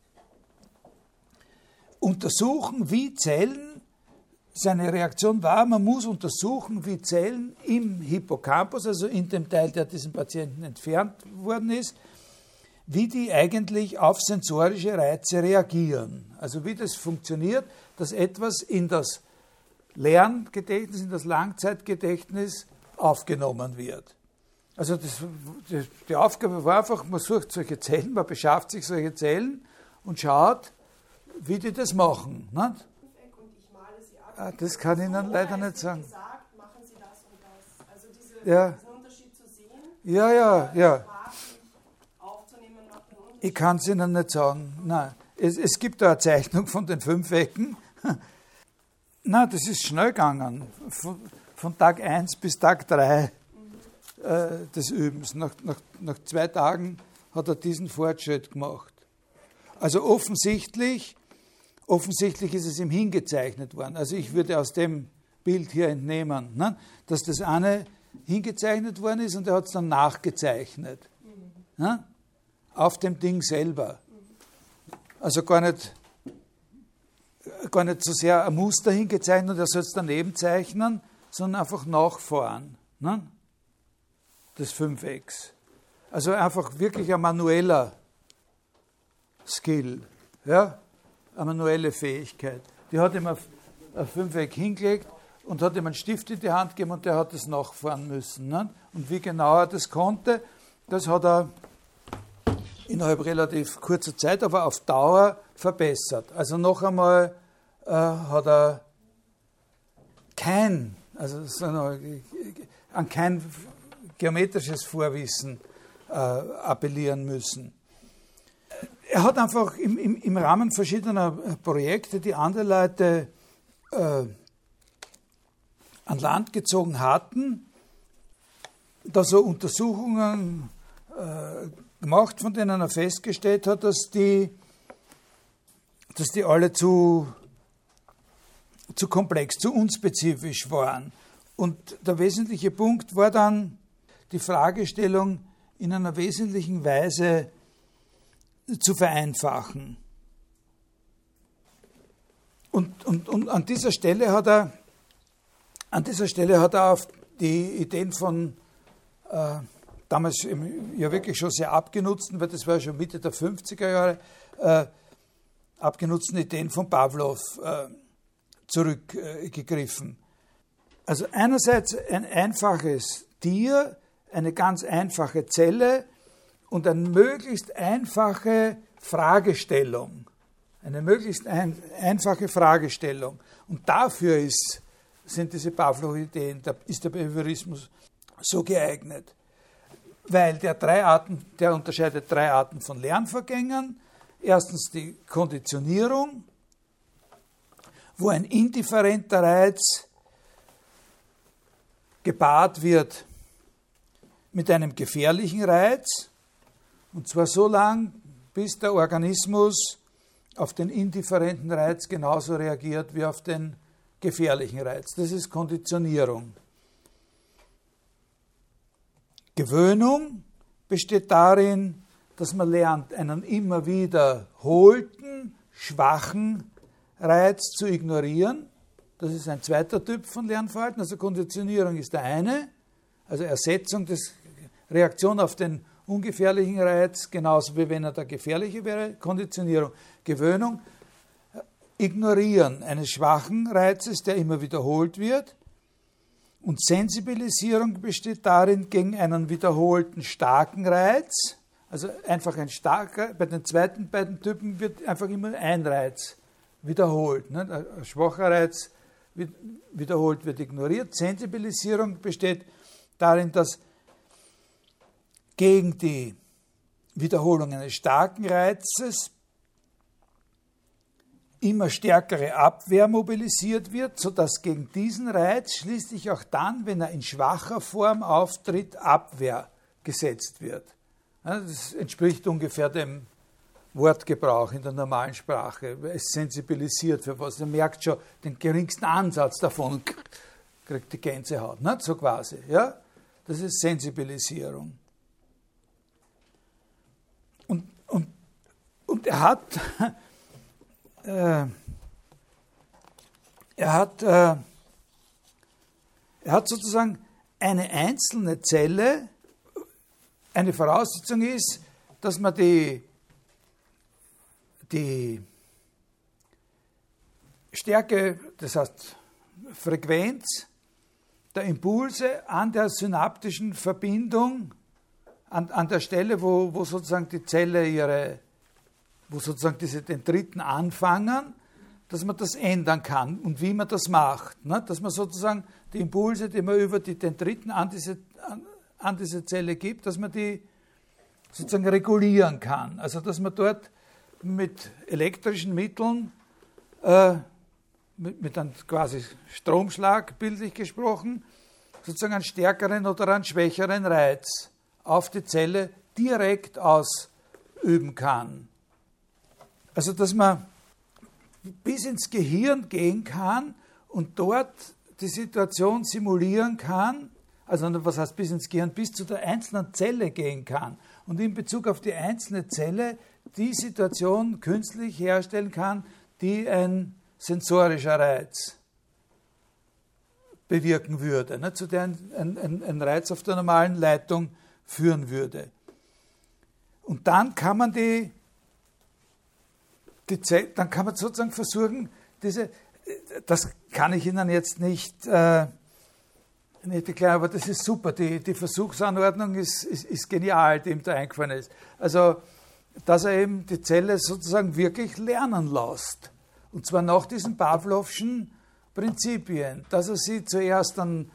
untersuchen, wie Zellen, seine Reaktion war, man muss untersuchen, wie Zellen im Hippocampus, also in dem Teil, der diesem Patienten entfernt worden ist, wie die eigentlich auf sensorische Reize reagieren. Also wie das funktioniert, dass etwas in das Lerngedächtnis, in das Langzeitgedächtnis aufgenommen wird. Also die Aufgabe war einfach, man sucht solche Zellen, man beschafft sich solche Zellen und schaut, wie die das machen. Nicht? Das kann ich Ihnen leider nicht sagen. Machen Sie das und das. Also diesen Unterschied zu sehen, ja. Ich kann es Ihnen nicht sagen. Nein. Es gibt da eine Zeichnung von den 5 Ecken. Nein, das ist schnell gegangen. Von Tag 1 bis Tag 3 des Übens. Nach 2 Tagen hat er diesen Fortschritt gemacht. Also offensichtlich ist es ihm hingezeichnet worden. Also ich würde aus dem Bild hier entnehmen, ne, dass das eine hingezeichnet worden ist und er hat es dann nachgezeichnet. Ne, auf dem Ding selber. Also gar nicht so sehr ein Muster hingezeichnet und er soll es daneben zeichnen, sondern einfach nachfahren. Ne, des 5X. Also einfach wirklich ein manueller Skill. Ja? Eine manuelle Fähigkeit. Die hat ihm ein 5-Eck hingelegt und hat ihm einen Stift in die Hand gegeben und der hat das nachfahren müssen. Ne? Und wie genau er das konnte, das hat er innerhalb relativ kurzer Zeit, aber auf Dauer verbessert. Also noch einmal hat er an kein geometrisches Vorwissen appellieren müssen. Er hat einfach im Rahmen verschiedener Projekte, die andere Leute an Land gezogen hatten, da so Untersuchungen gemacht, von denen er festgestellt hat, dass die alle zu komplex, zu unspezifisch waren. Und der wesentliche Punkt war dann die Fragestellung in einer wesentlichen Weise zu vereinfachen. Und an dieser Stelle hat er auf die Ideen von damals ja wirklich schon sehr abgenutzten, weil das war schon Mitte der 50er Jahre, abgenutzten Ideen von Pavlov zurückgegriffen. Also einerseits ein einfaches Tier, eine ganz einfache Zelle und eine möglichst einfache Fragestellung. Eine möglichst einfache Fragestellung. Und dafür sind diese Pavlov-Ideen, ist der Behaviorismus so geeignet. Weil der unterscheidet 3 Arten von Lernvorgängen. Erstens die Konditionierung, wo ein indifferenter Reiz gepaart wird mit einem gefährlichen Reiz, und zwar so lang, bis der Organismus auf den indifferenten Reiz genauso reagiert wie auf den gefährlichen Reiz. Das ist Konditionierung. Gewöhnung besteht darin, dass man lernt, einen immer wiederholten, schwachen Reiz zu ignorieren. Das ist ein zweiter Typ von Lernverhalten. Also Konditionierung ist der eine, also Ersetzung des Reaktion auf den ungefährlichen Reiz, genauso wie wenn er der gefährliche wäre. Konditionierung, Gewöhnung, Ignorieren eines schwachen Reizes, der immer wiederholt wird. Und Sensibilisierung besteht darin, gegen einen wiederholten starken Reiz, also einfach ein starker, bei den zweiten beiden Typen wird einfach immer ein Reiz wiederholt. Ne? Ein schwacher Reiz wiederholt wird ignoriert. Sensibilisierung besteht darin, dass gegen die Wiederholung eines starken Reizes immer stärkere Abwehr mobilisiert wird, sodass gegen diesen Reiz schließlich auch dann, wenn er in schwacher Form auftritt, Abwehr gesetzt wird. Das entspricht ungefähr dem Wortgebrauch in der normalen Sprache. Es sensibilisiert für was. Er merkt schon den geringsten Ansatz davon und kriegt die Gänsehaut. Nicht? So quasi. Ja? Das ist Sensibilisierung. Und er hat sozusagen eine einzelne Zelle. Eine Voraussetzung ist, dass man die Stärke, das heißt Frequenz der Impulse an der synaptischen Verbindung, an der Stelle, wo sozusagen die Zelle wo sozusagen diese Dendriten anfangen, dass man das ändern kann und wie man das macht. Ne? Dass man sozusagen die Impulse, die man über die Dendriten an diese Zelle gibt, dass man die sozusagen regulieren kann. Also dass man dort mit elektrischen Mitteln, mit einem quasi Stromschlag, bildlich gesprochen, sozusagen einen stärkeren oder einen schwächeren Reiz auf die Zelle direkt ausüben kann. Also dass man bis ins Gehirn gehen kann und dort die Situation simulieren kann, also was heißt bis ins Gehirn, bis zu der einzelnen Zelle gehen kann und in Bezug auf die einzelne Zelle die Situation künstlich herstellen kann, die ein sensorischer Reiz bewirken würde, ne, zu der ein Reiz auf der normalen Leitung führen würde. Und dann kann man dann kann man sozusagen versuchen, das kann ich Ihnen jetzt nicht erklären, aber das ist super. Die Versuchsanordnung ist genial, die ihm da eingefallen ist. Also, dass er eben die Zelle sozusagen wirklich lernen lässt. Und zwar nach diesen Pavlovschen Prinzipien. Dass er sie zuerst an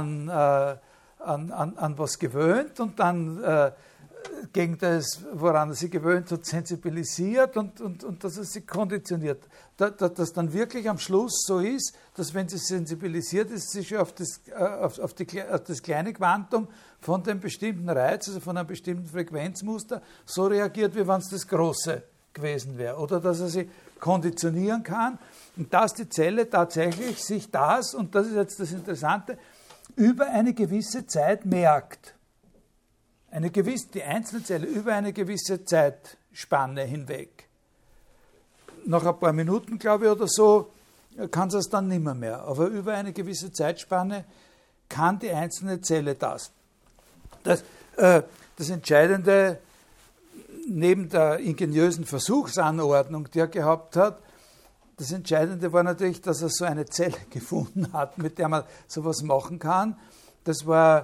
was gewöhnt und dann gegen das, woran er sie gewöhnt hat, sensibilisiert und dass er sie konditioniert. Dass dann wirklich am Schluss so ist, dass wenn sie sensibilisiert ist, sie schon auf das kleine Quantum von dem bestimmten Reiz, also von einem bestimmten Frequenzmuster, so reagiert, wie wenn es das große gewesen wäre. Oder dass er sie konditionieren kann und dass die Zelle tatsächlich sich das, und das ist jetzt das Interessante, über eine gewisse Zeit merkt. Die einzelne Zelle über eine gewisse Zeitspanne hinweg. Nach ein paar Minuten, glaube ich, oder so, kann es dann nimmer mehr. Aber über eine gewisse Zeitspanne kann die einzelne Zelle das. Das Entscheidende, neben der ingeniösen Versuchsanordnung, die er gehabt hat, das Entscheidende war natürlich, dass er so eine Zelle gefunden hat, mit der man sowas machen kann. Das war,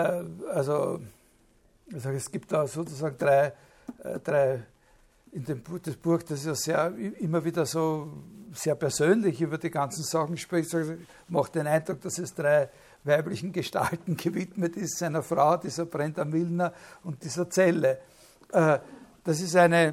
es gibt da sozusagen drei in dem Buch, das Buch, das ja immer wieder so sehr persönlich über die ganzen Sachen spricht, macht den Eindruck, dass es 3 weiblichen Gestalten gewidmet ist, seiner Frau, dieser Brenda Milner und dieser Zelle. Das ist ein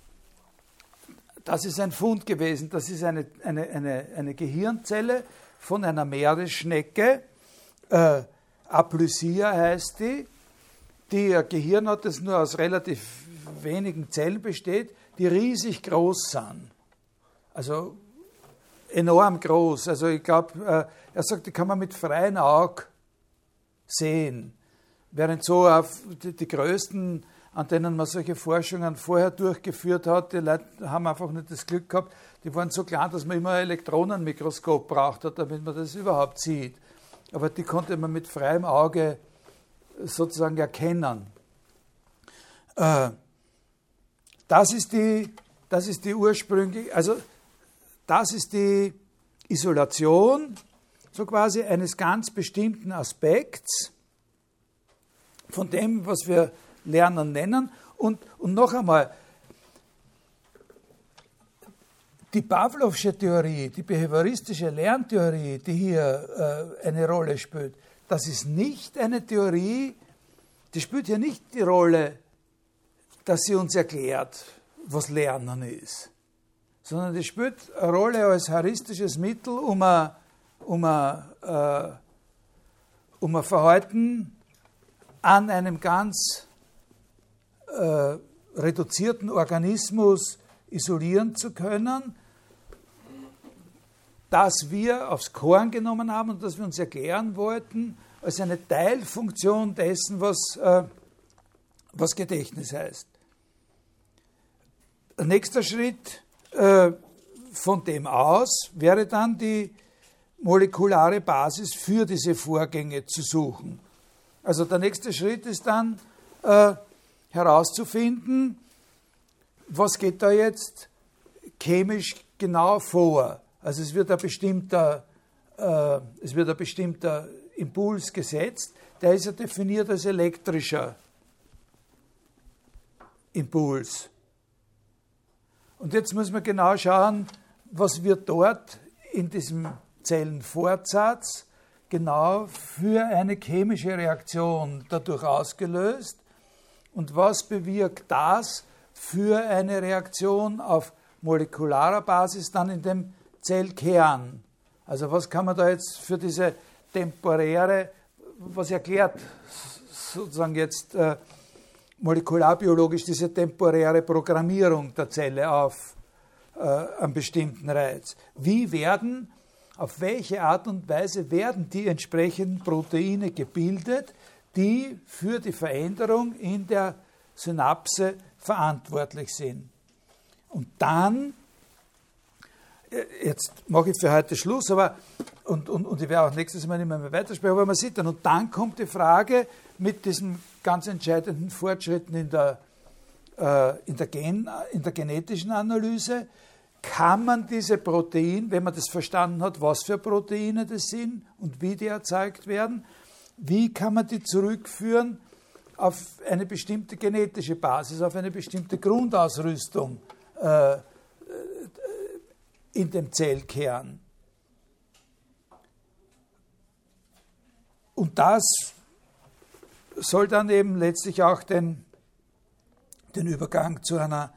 Fund gewesen, das ist eine Gehirnzelle von einer Meeresschnecke, Aplysia heißt die ein Gehirn hat, das nur aus relativ wenigen Zellen besteht, die riesig groß sind. Also enorm groß. Also ich glaube, er sagt, die kann man mit freiem Auge sehen. Während so die größten an denen man solche Forschungen vorher durchgeführt hat, die Leute haben einfach nicht das Glück gehabt, die waren so klein, dass man immer ein Elektronenmikroskop braucht hat, damit man das überhaupt sieht. Aber die konnte man mit freiem Auge sozusagen erkennen. Das ist die ursprüngliche, also das ist die Isolation, so quasi eines ganz bestimmten Aspekts von dem, was wir Lernen nennen. Und noch einmal, die Pavlovsche Theorie, die behavioristische Lerntheorie, die hier eine Rolle spielt, das ist nicht eine Theorie, die spielt hier nicht die Rolle, dass sie uns erklärt, was Lernen ist, sondern die spielt eine Rolle als heuristisches Mittel, um ein Verhalten an einem ganz reduzierten Organismus isolieren zu können, das wir aufs Korn genommen haben und das wir uns erklären wollten, als eine Teilfunktion dessen, was Gedächtnis heißt. Der nächste Schritt von dem aus wäre dann die molekulare Basis für diese Vorgänge zu suchen. Also der nächste Schritt ist dann herauszufinden, was geht da jetzt chemisch genau vor. Also es wird ein bestimmter Impuls gesetzt, der ist ja definiert als elektrischer Impuls. Und jetzt muss man genau schauen, was wird dort in diesem Zellenfortsatz genau für eine chemische Reaktion dadurch ausgelöst und was bewirkt das für eine Reaktion auf molekularer Basis dann in dem Zellkern. Also was kann man da jetzt für diese temporäre, was erklärt sozusagen jetzt molekularbiologisch diese temporäre Programmierung der Zelle auf einen bestimmten Reiz. Auf welche Art und Weise werden die entsprechenden Proteine gebildet, die für die Veränderung in der Synapse verantwortlich sind. Und dann, jetzt mache ich für heute Schluss, und ich werde auch nächstes Mal nicht mehr weitersprechen, aber man sieht dann, und dann kommt die Frage mit diesen ganz entscheidenden Fortschritten in der genetischen Analyse, kann man diese Proteine, wenn man das verstanden hat, was für Proteine das sind und wie die erzeugt werden, wie kann man die zurückführen auf eine bestimmte genetische Basis, auf eine bestimmte Grundausrüstung in dem Zellkern. Und das soll dann eben letztlich auch den Übergang zu einer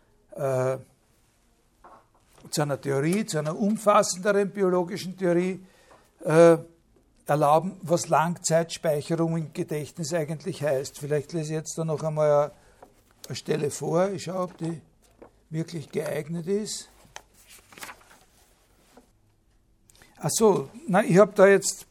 Theorie, zu einer umfassenderen biologischen Theorie erlauben, was Langzeitspeicherung im Gedächtnis eigentlich heißt. Vielleicht lese ich jetzt da noch einmal eine Stelle vor. Ich schaue, ob die wirklich geeignet ist. Ach so, nein, ich habe da jetzt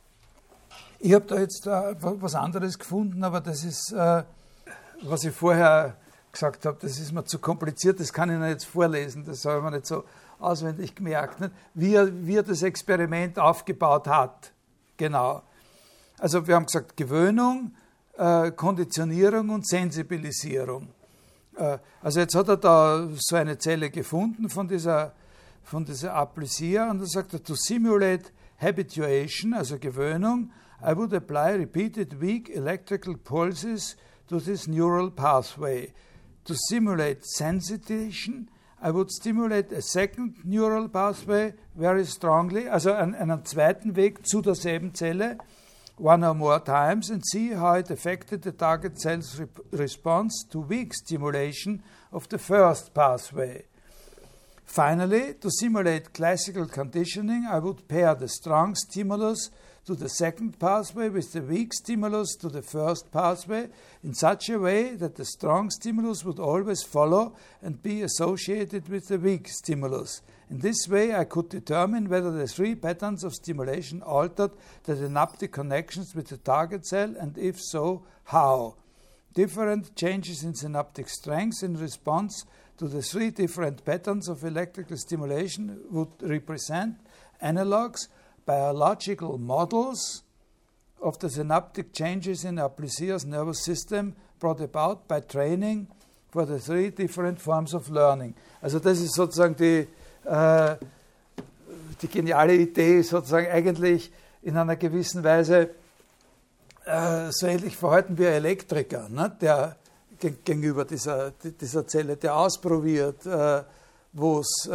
was anderes gefunden, aber das ist, was ich vorher gesagt habe, das ist mir zu kompliziert, das kann ich nicht jetzt vorlesen, das habe ich mir nicht so auswendig gemerkt, nicht? Wie er das Experiment aufgebaut hat. Genau. Also wir haben gesagt, Gewöhnung, Konditionierung und Sensibilisierung. Also jetzt hat er da so eine Zelle gefunden von dieser Aplysia und dann sagt er, to simulate habituation, also Gewöhnung, I would apply repeated weak electrical pulses to this neural pathway. To simulate sensitization, I would stimulate a second neural pathway very strongly, also einen zweiten Weg zu derselben Zelle, one or more times, and see how it affected the target cell's response to weak stimulation of the first pathway. Finally, to simulate classical conditioning, I would pair the strong stimulus to the second pathway with the weak stimulus to the first pathway in such a way that the strong stimulus would always follow and be associated with the weak stimulus. In this way, I could determine whether the three patterns of stimulation altered the synaptic connections with the target cell, and if so, how. different changes in synaptic strength in response to the 3 different patterns of electrical stimulation would represent analogs, biological models of the synaptic changes in Aplysia's nervous system brought about by training for the 3 different forms of learning. Also das ist sozusagen die geniale Idee, sozusagen eigentlich in einer gewissen Weise so ähnlich verhalten wie ein Elektriker, ne, der gegenüber dieser Zelle, der ausprobiert, wo es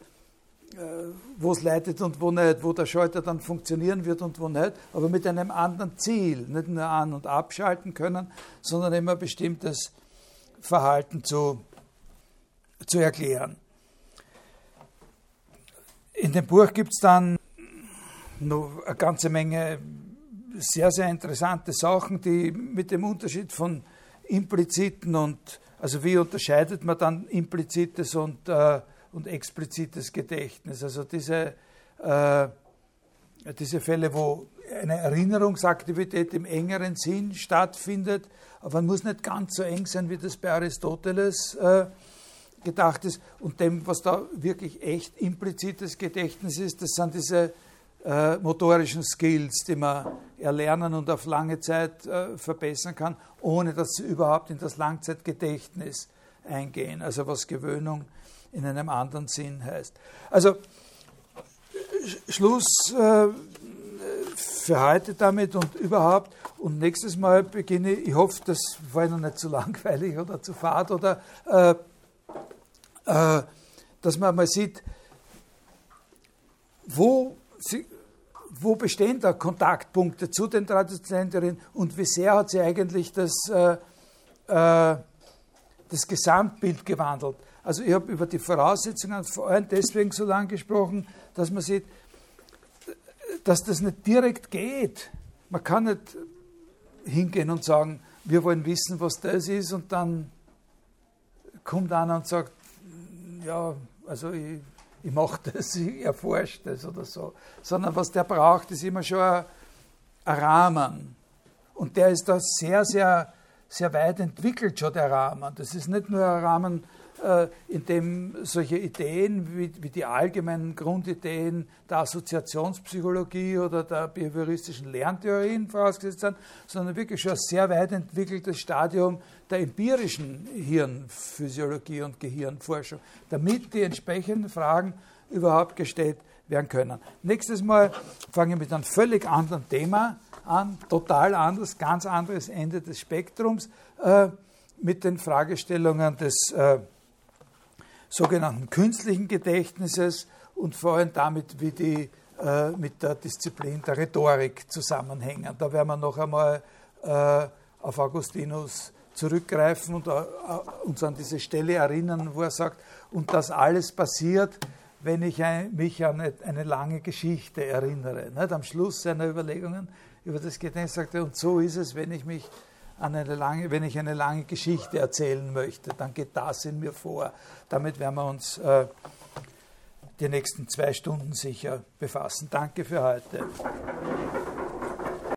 leitet und wo nicht, wo der Schalter dann funktionieren wird und wo nicht, aber mit einem anderen Ziel, nicht nur an- und abschalten können, sondern immer ein bestimmtes Verhalten zu erklären. In dem Buch gibt es dann noch eine ganze Menge sehr, sehr interessante Sachen, die mit dem Unterschied von impliziten und, also wie unterscheidet man dann implizites und explizites Gedächtnis. Also diese Fälle, wo eine Erinnerungsaktivität im engeren Sinn stattfindet, aber man muss nicht ganz so eng sein, wie das bei Aristoteles gedacht ist. Und dem, was da wirklich echt implizites Gedächtnis ist, das sind diese motorischen Skills, die man erlernen und auf lange Zeit verbessern kann, ohne dass sie überhaupt in das Langzeitgedächtnis eingehen. Also was Gewöhnung in einem anderen Sinn heißt. Also Schluss für heute damit und überhaupt. Und nächstes Mal beginne ich hoffe, das war noch nicht zu langweilig oder zu fad oder dass man mal sieht, wo bestehen da Kontaktpunkte zu den traditionellen Theorien und wie sehr hat sie eigentlich das Gesamtbild gewandelt. Also ich habe über die Voraussetzungen vor allem deswegen so lange gesprochen, dass man sieht, dass das nicht direkt geht. Man kann nicht hingehen und sagen, wir wollen wissen, was das ist, und dann kommt einer und sagt, ja, also ich mache das, ich erforsche das oder so. Sondern was der braucht, ist immer schon ein Rahmen. Und der ist da sehr, sehr, sehr weit entwickelt schon, der Rahmen. Das ist nicht nur ein Rahmen, in dem solche Ideen wie die allgemeinen Grundideen der Assoziationspsychologie oder der behavioristischen Lerntheorien vorausgesetzt sind, sondern wirklich schon ein sehr weit entwickeltes Stadium der empirischen Hirnphysiologie und Gehirnforschung, damit die entsprechenden Fragen überhaupt gestellt werden können. Nächstes Mal fange ich mit einem völlig anderen Thema an, total anders, ganz anderes Ende des Spektrums, mit den Fragestellungen des sogenannten künstlichen Gedächtnisses und vor allem damit, wie die mit der Disziplin der Rhetorik zusammenhängen. Da werden wir noch einmal auf Augustinus zurückgreifen und uns an diese Stelle erinnern, wo er sagt, und das alles passiert, wenn ich mich an eine lange Geschichte erinnere. Nicht? Am Schluss seiner Überlegungen über das Gedächtnis sagt er, und so ist es, wenn ich mich wenn ich eine lange Geschichte erzählen möchte, dann geht das in mir vor. Damit werden wir uns die nächsten 2 Stunden sicher befassen. Danke für heute.